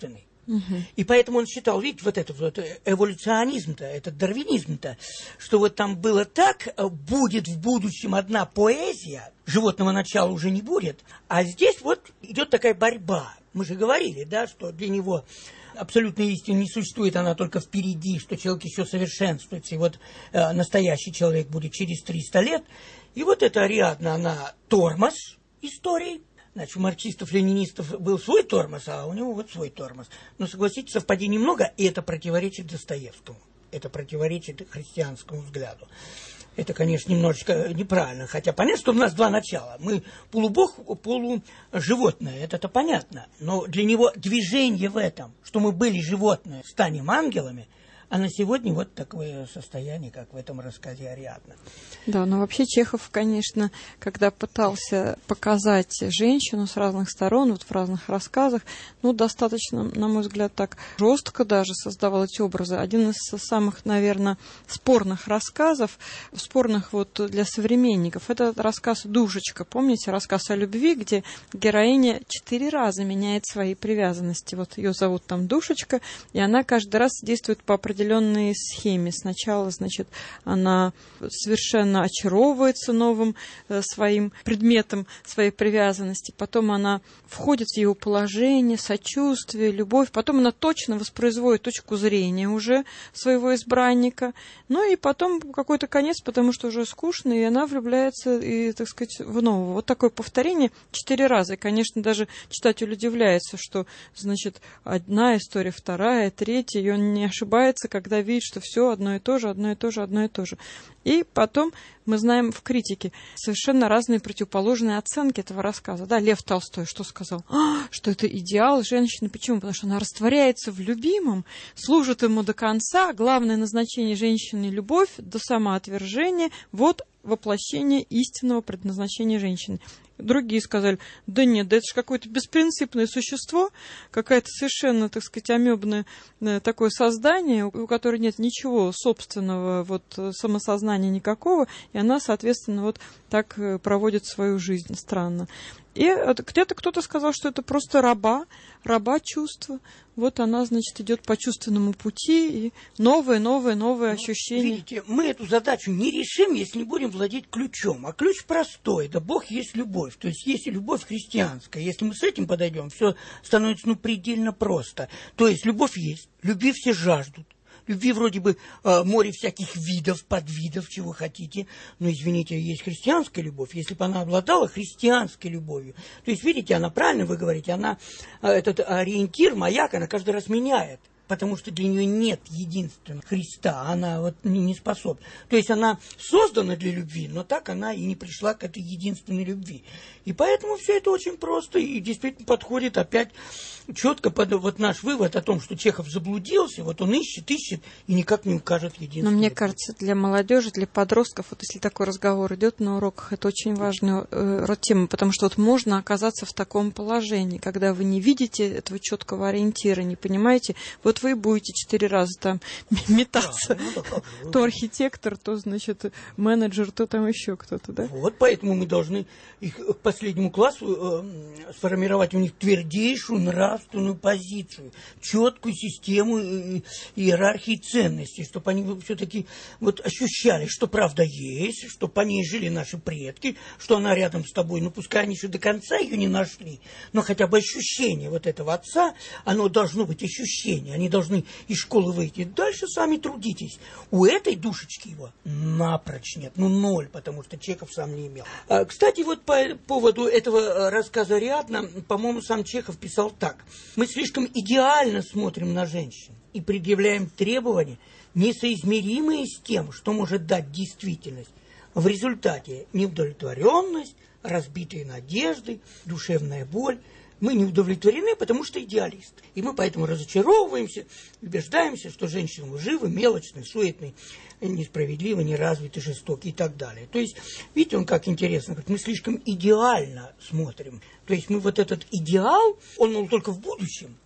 И поэтому он считал, видите, вот этот вот эволюционизм-то, этот дарвинизм-то, что вот там было так, будет в будущем одна поэзия, животного начала уже не будет, а здесь вот идет такая борьба. Мы же говорили, да, что для него абсолютной истины не существует, она только впереди, что человек еще совершенствуется, и вот настоящий человек будет через 300 лет. И вот эта Ариадна, она тормоз истории. Значит, у марксистов-ленинистов был свой тормоз, а у него вот свой тормоз. Но, согласитесь, совпадений много, и это противоречит Достоевскому. Это противоречит христианскому взгляду. Это, конечно, немножечко неправильно. Хотя понятно, что у нас два начала. Мы полубог, полуживотное. Это-то понятно. Но для него движение в этом, что мы были животные, станем ангелами, а на сегодня вот такое состояние, как в этом рассказе Ариадна. Да, но вообще Чехов, конечно, когда пытался показать женщину с разных сторон, вот в разных рассказах, ну, достаточно, на мой взгляд, так жестко даже создавал эти образы. Один из самых, наверное, спорных рассказов, спорных вот для современников, это рассказ «Душечка». Помните, рассказ о любви, где героиня 4 раза меняет свои привязанности. Вот ее зовут там Душечка, и она каждый раз действует по определенной схеме. Сначала, значит, она совершенно очаровывается новым своим предметом своей привязанности, потом она входит в его положение, сочувствие, любовь, потом она точно воспроизводит точку зрения уже своего избранника, ну и потом какой-то конец, потому что уже скучно, и она влюбляется, и, так сказать, в нового. Вот такое повторение 4 раза. И, конечно, даже читатель удивляется, что, значит, одна история, вторая, третья, и он не ошибается, когда видит, что все одно и то же, одно и то же, одно и то же. И потом мы знаем в критике совершенно разные противоположные оценки этого рассказа. Да, Лев Толстой что сказал? Что это идеал женщины. Почему? Потому что она растворяется в любимом, служит ему до конца. Главное назначение женщины — любовь до самоотвержения. Вот воплощение истинного предназначения женщины. Другие сказали: да нет, да это же какое-то беспринципное существо, какая-то совершенно, так сказать, амебное такое создание, у которой нет ничего собственного, вот самосознания никакого, и она, соответственно, вот так проводит свою жизнь. Странно. И где-то кто-то сказал, что это просто раба чувства. Вот она, значит, идет по чувственному пути, и новое ощущение. Видите, мы эту задачу не решим, если не будем владеть ключом. А ключ простой. Да Бог есть любовь. То есть, есть любовь христианская. Если мы с этим подойдем, все становится, предельно просто. То есть, любовь есть. Любви все жаждут. Любви вроде бы море всяких видов, подвидов, чего хотите. Но, извините, есть христианская любовь. Если бы она обладала христианской любовью, то есть, видите, она, правильно вы говорите, она этот ориентир, маяк, она каждый раз меняет. Потому что для нее нет единственного Христа, она вот не способна. То есть она создана для любви, но так она и не пришла к этой единственной любви. И поэтому все это очень просто и действительно подходит опять четко под вот наш вывод о том, что Чехов заблудился, вот он ищет и никак не укажет единственную. Но мне кажется, для молодежи, для подростков, вот если такой разговор идет на уроках, это очень важная тема, потому что вот можно оказаться в таком положении, когда вы не видите этого четкого ориентира, не понимаете, вот вы будете 4 раза там метаться. То архитектор, то, значит, менеджер, то там еще кто-то, да? Вот поэтому мы должны их к последнему классу сформировать у них твердейшую нравственную позицию, четкую систему иерархии ценностей, чтобы они все-таки вот ощущали, что правда есть, что по ней жили наши предки, что она рядом с тобой, ну пускай они еще до конца ее не нашли, но хотя бы ощущение вот этого отца, оно должно быть ощущение, они должны из школы выйти. Дальше сами трудитесь. У этой душечки его напрочь нет. Ну, 0, потому что Чехов сам не имел. Кстати, вот по поводу этого рассказа Ариадна, по-моему, сам Чехов писал так. Мы слишком идеально смотрим на женщин и предъявляем требования, несоизмеримые с тем, что может дать действительность. В результате неудовлетворенность, разбитые надежды, душевная боль. Мы не удовлетворены, потому что идеалисты. И мы поэтому разочаровываемся, убеждаемся, что женщины лживы, мелочны, суетны, несправедливы, неразвиты, жестоки и так далее. То есть, видите, он как интересно, говорит, мы слишком идеально смотрим. То есть мы вот этот идеал, он, мол, только в будущем.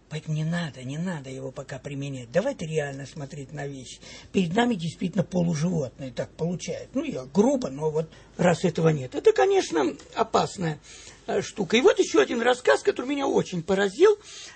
Поэтому не надо его пока применять. Давайте реально смотреть на вещи. Перед нами действительно полуживотное, так получается. Ну, я грубо, но вот раз этого нет. Это, конечно, опасная штука. И вот еще один рассказ, который меня очень поразил.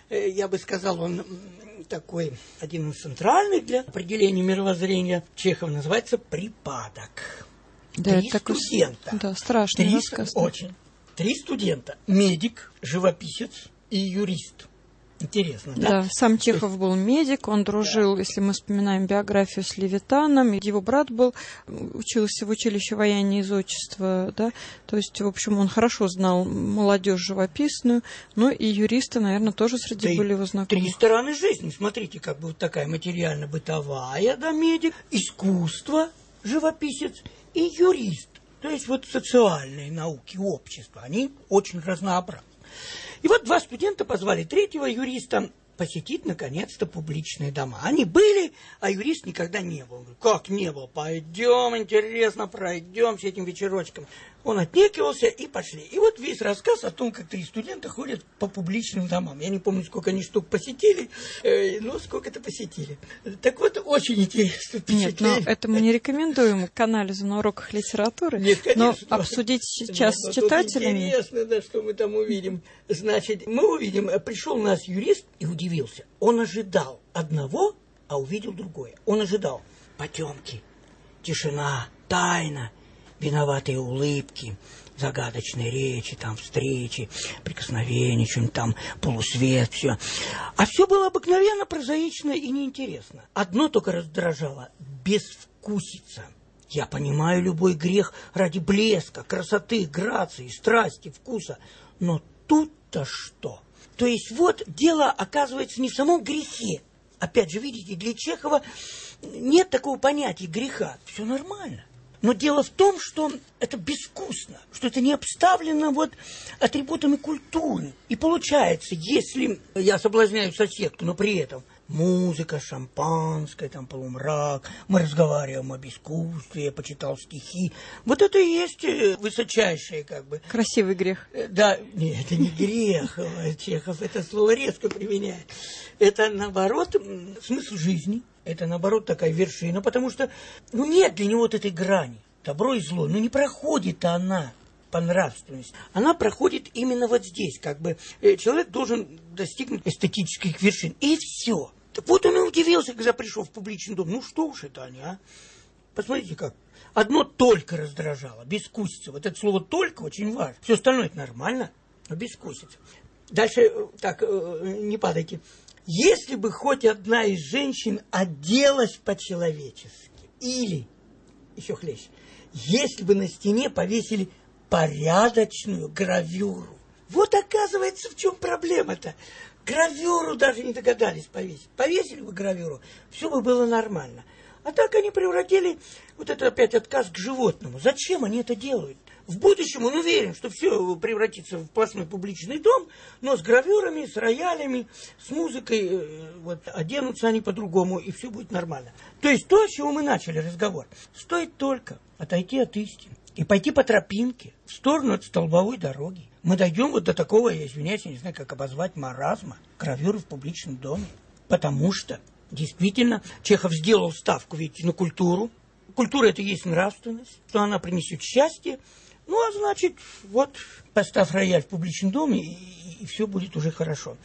Я бы сказал, он такой один из центральных для определения мировоззрения Чехова. Называется «Припадок». Да, 3 студента. Да, страшный рассказ. Очень. 3 студента. Медик, живописец и юрист. Интересно, да? Да, сам Чехов был медик, он дружил, если мы вспоминаем биографию, с Левитаном, его брат учился в училище вояния из отчества, да, то есть, в общем, он хорошо знал молодежь живописную, но и юристы, наверное, тоже среди были его знакомых. 3 стороны жизни, смотрите, как бы вот такая материально-бытовая, да, медик, искусство, живописец и юрист, то есть вот социальные науки, общество, они очень разнообразны. И вот 2 студента позвали 3-го юриста посетить, наконец-то, публичные дома. Они были, а юрист никогда не был. Говорю, как не был? Пойдем, интересно, пройдемся этим вечерочком. Он отнекивался, и пошли. И вот весь рассказ о том, как 3 студента ходят по публичным домам. Я не помню, сколько они штук посетили, но сколько-то посетили. Так вот, очень интересно впечатление. Нет, но это мы не рекомендуем к анализу на уроках литературы. Нет, конечно. Но обсудить сейчас с читателями... Интересно, да, что мы там увидим. Значит, мы увидим, пришел у нас юрист и удивился. Он ожидал одного, а увидел другое. Он ожидал потемки, тишина, тайна, виноватые улыбки, загадочные речи, там встречи, прикосновения, что-нибудь там, полусвет, все. А все было обыкновенно, прозаично и неинтересно. Одно только раздражало – безвкусица. Я понимаю любой грех ради блеска, красоты, грации, страсти, вкуса. Но тут-то что? То есть вот дело оказывается не в самом грехе. Опять же, видите, для Чехова нет такого понятия греха. Все нормально. Но дело в том, что это безвкусно, что это не обставлено вот атрибутами культуры. И получается, если я соблазняю соседку, но при этом музыка, шампанское, там полумрак, мы разговариваем об искусстве, я почитал стихи, вот это и есть высочайшее как бы... Красивый грех. Да, нет, это не грех, Чехов это слово резко применяет. Это, наоборот, смысл жизни. Это, наоборот, такая вершина, потому что, нет для него вот этой грани, добро и зло, не проходит она по нравственности. Она проходит именно вот здесь, как бы человек должен достигнуть эстетических вершин, и все. Так вот он и удивился, когда пришел в публичный дом. Что уж это они, а? Посмотрите как. Одно только раздражало, безвкусица. Вот это слово «только» очень важно. Все остальное это нормально, но безвкусица. Дальше, так, не падайте. Если бы хоть одна из женщин оделась по-человечески, или, еще хлеще, если бы на стене повесили порядочную гравюру. Вот оказывается, в чем проблема-то. Гравюру даже не догадались повесить. Повесили бы гравюру, все бы было нормально. А так они превратили вот это опять отказ к животному. Зачем они это делают? В будущем он уверен, что все превратится в сплошной публичный дом, но с гравюрами, с роялями, с музыкой, вот, оденутся они по-другому, и все будет нормально. То есть то, с чего мы начали разговор, стоит только отойти от истины и пойти по тропинке в сторону от столбовой дороги. Мы дойдем вот до такого, я извиняюсь, я не знаю, как обозвать, маразма, гравюры в публичном доме. Потому что, действительно, Чехов сделал ставку, видите, на культуру. Культура – это и есть нравственность, что она принесет счастье. А значит, вот, поставь рояль в публичном доме, и все будет уже хорошо.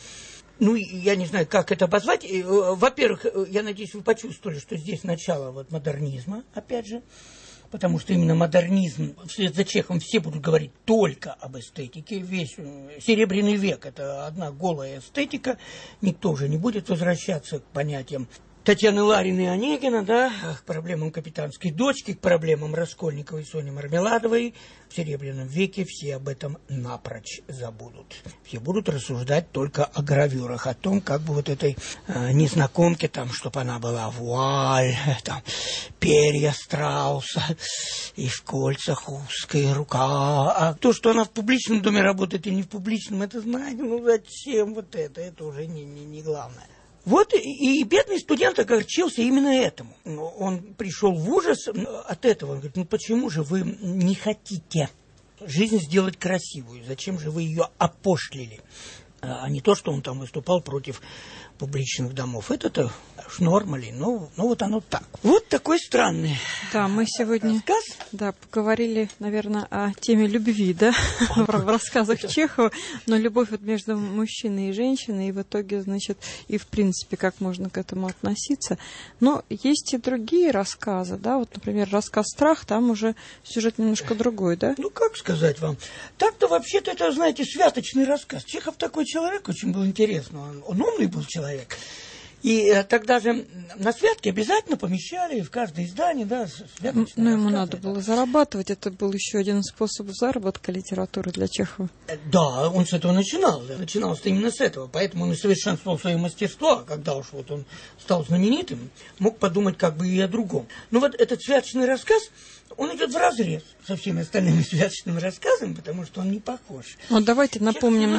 Я не знаю, как это обозвать. Во-первых, я надеюсь, вы почувствовали, что здесь начало вот модернизма, опять же. Потому что именно модернизм, вслед за Чехом все будут говорить только об эстетике. Весь Серебряный век – это одна голая эстетика. Никто уже не будет возвращаться к понятиям Татьяны Лариной и Онегина, да, к проблемам капитанской дочки, к проблемам Раскольниковой и Сони Мармеладовой. В Серебряном веке все об этом напрочь забудут. Все будут рассуждать только о гравюрах, о том, как бы вот этой незнакомке, там, чтобы она была вуаль, там, перья страуса, и в кольцах узкая рука. А то, что она в публичном доме работает и не в публичном, это, знаете, зачем вот это? Это уже не главное. Вот и бедный студент огорчился именно этому. Он пришел в ужас от этого. Он говорит, почему же вы не хотите жизнь сделать красивую? Зачем же вы ее опошлили? а не то, что он там выступал против публичных домов. Это-то уж норма ли, но вот оно так. Вот такой странный мы сегодня рассказ. Поговорили, наверное, о теме любви, да, в рассказах Чехова, но любовь вот между мужчиной и женщиной, и в итоге, значит, и в принципе, как можно к этому относиться. Но есть и другие рассказы, да, вот, например, рассказ «Страх», там уже сюжет немножко другой, да? Ну, как сказать вам? Так-то вообще-то это, знаете, святочный рассказ. Чехов такой человек, очень был интересный, он умный был человек. И тогда же на святки обязательно помещали в каждое издание, да, святочный Но ему рассказ. надо было зарабатывать, это был еще один способ заработка литературы для Чехова. Да, он с этого начинал, начинал-то именно с этого, поэтому он и совершенствовал свое мастерство, а когда уж вот он стал знаменитым, мог подумать как бы и о другом. Но вот этот святочный рассказ, он идет вразрез со всеми остальными святочными рассказами, потому что он не похож. Вот давайте напомним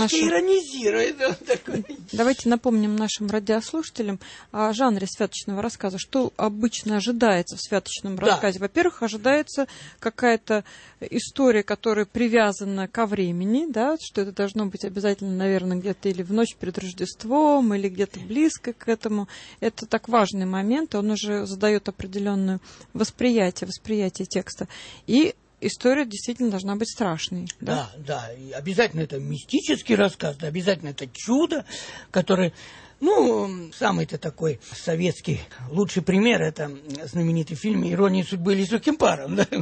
Давайте напомним нашим радиослушателям о жанре святочного рассказа. Что обычно ожидается в святочном рассказе? Во-первых, ожидается какая-то история, которая привязана ко времени, да, что это должно быть обязательно, наверное, где-то или в ночь перед Рождеством, или где-то близко к этому. Это так важный момент, он уже задает определенное восприятие текста. И история действительно должна быть страшной. Да, и обязательно это мистический рассказ, да, обязательно это чудо, которое... Ну, самый-то такой советский лучший пример — это знаменитый фильм «Ирония судьбы» или «С легким паром». Да?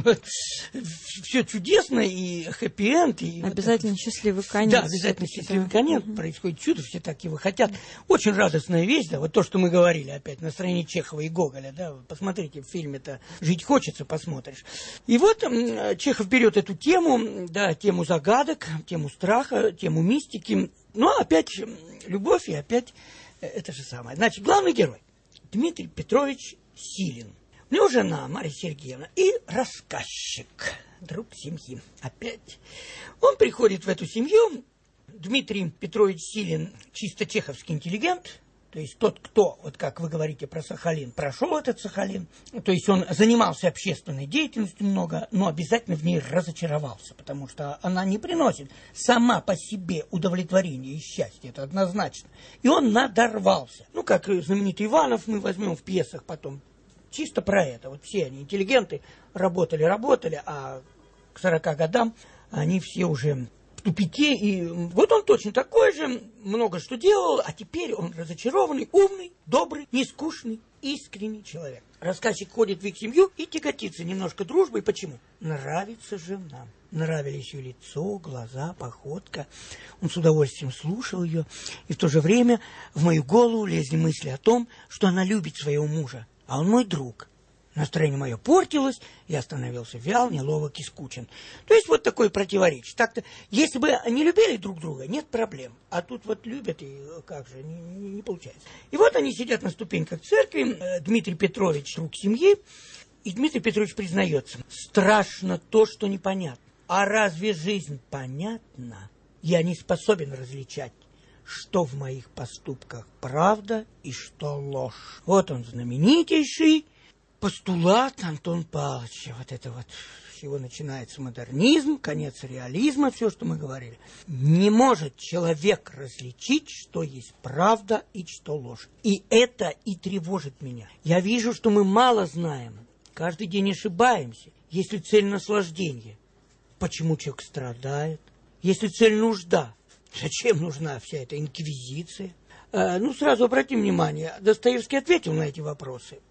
Все чудесно, и хэппи-энд. И обязательно вот счастливый конец. Да, обязательно счастливый конец. Происходит чудо, все так его хотят. Очень радостная вещь, да, вот то, что мы говорили опять, настроение Чехова и Гоголя. Да? Посмотрите, в фильме-то «Жить хочется», посмотришь. И вот Чехов берет эту тему, да, тему загадок, тему страха, тему мистики. Но опять любовь и опять это же самое. Значит, главный герой Дмитрий Петрович Силин. У него жена Марья Сергеевна и рассказчик, друг семьи. Опять. Он приходит в эту семью. Дмитрий Петрович Силин чисто чеховский интеллигент. То есть тот, кто, вот как вы говорите про Сахалин, прошел этот Сахалин. То есть он занимался общественной деятельностью много, но обязательно в ней разочаровался, потому что она не приносит сама по себе удовлетворения и счастья, это однозначно. И он надорвался. Ну, как знаменитый Иванов мы возьмем в пьесах потом. Чисто про это. Вот все они интеллигенты, работали, а к 40 годам они все уже... в тупике, и вот он точно такой же, много что делал, а теперь он разочарованный, умный, добрый, нескучный, искренний человек. Рассказчик ходит в их семью и тяготится немножко дружбой. Почему? Нравится жена. Нравились ее лицо, глаза, походка. Он с удовольствием слушал ее, и в то же время в мою голову лезли мысли о том, что она любит своего мужа, а он мой друг. Настроение мое портилось, я становился вял, неловок и скучен. То есть вот такое противоречие. Так-то, если бы они любили друг друга, нет проблем. А тут вот любят, и как же, не получается. И вот они сидят на ступеньках церкви, Дмитрий Петрович, друг семьи, и Дмитрий Петрович признается: страшно то, что непонятно. А разве жизнь понятна? Я не способен различать, что в моих поступках правда и что ложь. Вот он, знаменитейший постулат Антон Павловича. Вот это вот, с чего начинается модернизм, конец реализма, все, что мы говорили. Не может человек различить, что есть правда и что ложь. И это и тревожит меня. Я вижу, что мы мало знаем, каждый день ошибаемся. Если цель наслаждения, почему человек страдает? Если цель нужда, зачем нужна вся эта инквизиция? Сразу обратим внимание, Достоевский ответил на эти вопросы.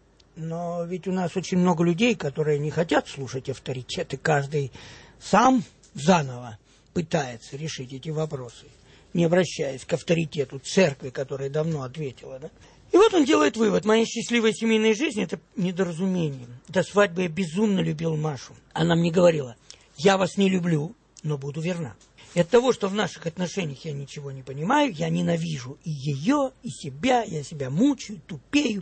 Но ведь у нас очень много людей, которые не хотят слушать авторитеты. Каждый сам заново пытается решить эти вопросы, не обращаясь к авторитету церкви, которая давно ответила. Да? И вот он делает вывод: моя счастливая семейная жизнь — это недоразумение. До свадьбы я безумно любил Машу. Она мне говорила: я вас не люблю, но буду верна. И от того, что в наших отношениях я ничего не понимаю, я ненавижу и ее, и себя, я себя мучаю, тупею.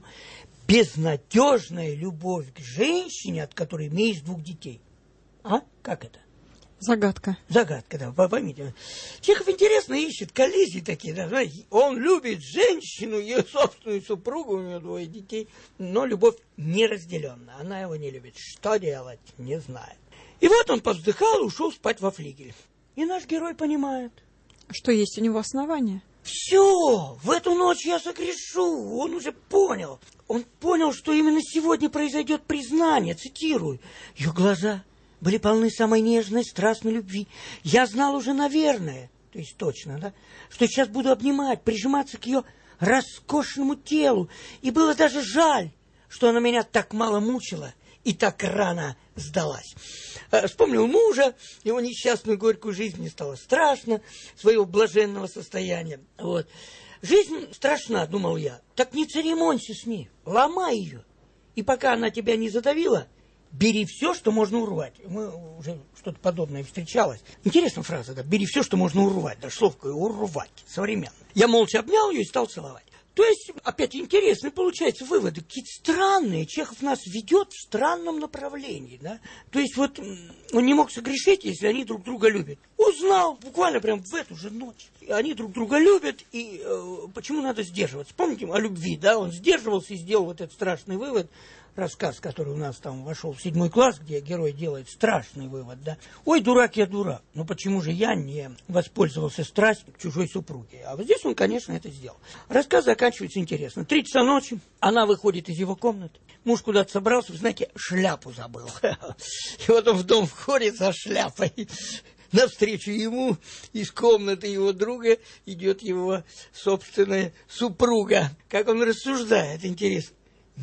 Безнадежная любовь к женщине, от которой имеешь 2 детей. А? Как это? Загадка. Загадка, да, поймите. Чехов интересно ищет коллизии такие, да, знаете. Он любит женщину, ее собственную супругу, у него 2 детей, но любовь неразделенная. Она его не любит. Что делать? Не знает. И вот он повздыхал и ушел спать во флигель. И наш герой понимает. Что, есть у него основания? Все, в эту ночь я согрешу, он уже понял. Он понял, что именно сегодня произойдет признание, цитирую. Ее глаза были полны самой нежной, страстной любви. Я знал уже, наверное, то есть точно, да, что сейчас буду обнимать, прижиматься к ее роскошному телу. И было даже жаль, что она меня так мало мучила и так рано сдалась. Вспомнил мужа, его несчастную горькую жизнь, мне стало страшно, своего блаженного состояния. Вот. Жизнь страшна, думал я. Так не церемонься с ней, ломай ее. И пока она тебя не задавила, бери все, что можно урвать. Мы уже что-то подобное встречалось. Интересная фраза, да, бери все, что можно урвать. Да, словко урвать, современно. Я молча обнял ее и стал целовать. То есть, опять интересно, получается, выводы какие-то странные. Чехов нас ведет в странном направлении, да. То есть, вот, он не мог согрешить, если они друг друга любят. Узнал, буквально прям в эту же ночь. Они друг друга любят, и почему надо сдерживаться? Помните о любви, да? Он сдерживался и сделал вот этот страшный вывод. Рассказ, который у нас там вошел в 7 класс, где герой делает страшный вывод, да. Ой, дурак я дурак, но почему же я не воспользовался страстью к чужой супруге? А вот здесь он, конечно, это сделал. Рассказ заканчивается интересно. 3 часа ночи, она выходит из его комнаты, муж куда-то собрался, вы знаете, шляпу забыл. И вот он в дом входит со шляпой. Навстречу ему из комнаты его друга идет его собственная супруга. Как он рассуждает, интересно.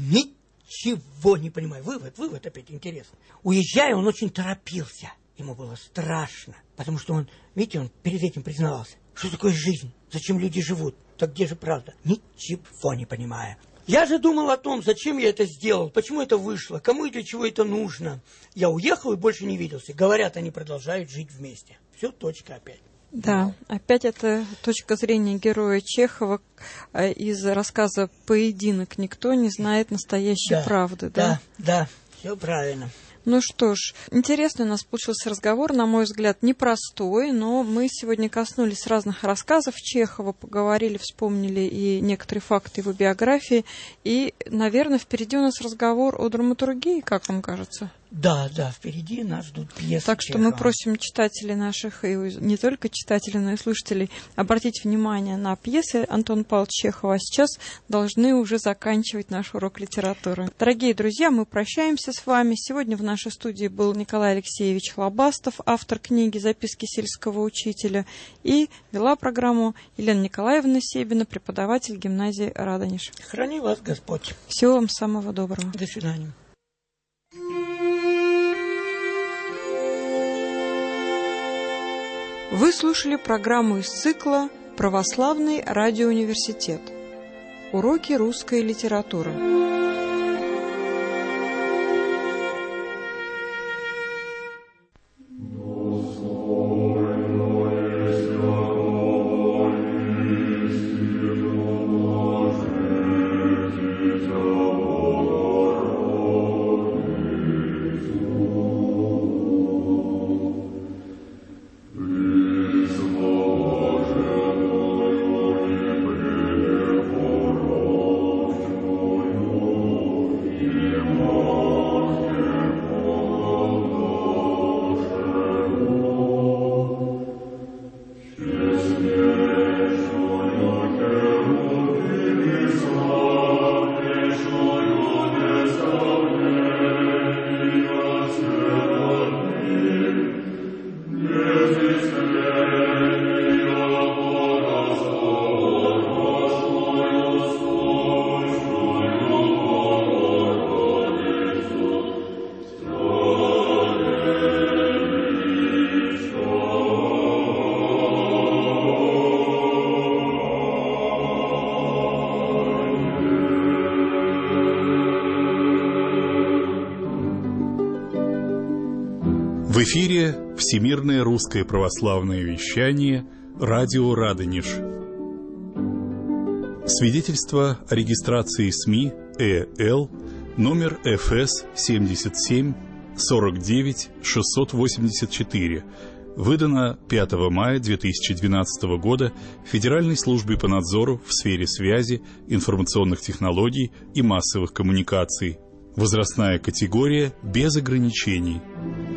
Ничего не понимаю. Вывод опять интересный. Уезжая, он очень торопился. Ему было страшно. Потому что он, видите, он перед этим признавался. Что такое жизнь? Зачем люди живут? Так где же правда? Ничего не понимая. Я же думал о том, зачем я это сделал, почему это вышло, кому и для чего это нужно. Я уехал и больше не виделся. Говорят, они продолжают жить вместе. Все, точка опять. Да, опять это точка зрения героя Чехова из рассказа «Поединок». Никто не знает настоящей правды, да? Да, все правильно. Ну что ж, интересный у нас получился разговор, на мой взгляд, непростой, но мы сегодня коснулись разных рассказов Чехова, поговорили, вспомнили и некоторые факты его биографии, и, наверное, впереди у нас разговор о драматургии, как вам кажется? Да, впереди нас ждут пьесы. Так что мы просим читателей наших, и не только читателей, но и слушателей, обратить внимание на пьесы Антона Павловича Чехова. А сейчас должны уже заканчивать наш урок литературы. Дорогие друзья, мы прощаемся с вами. Сегодня в нашей студии был Николай Алексеевич Хлобастов, автор книги «Записки сельского учителя», и вела программу Елена Николаевна Себина, преподаватель гимназии Радонеж. Храни вас Господь. Всего вам самого доброго. До свидания. Вы слушали программу из цикла «Православный радиоуниверситет. Уроки русской литературы». В эфире Всемирное русское православное вещание «Радио Радонеж». Свидетельство о регистрации СМИ ЭЛ номер ФС 77 49 684, выдано 5 мая 2012 года Федеральной службой по надзору в сфере связи, информационных технологий и массовых коммуникаций. Возрастная категория без ограничений.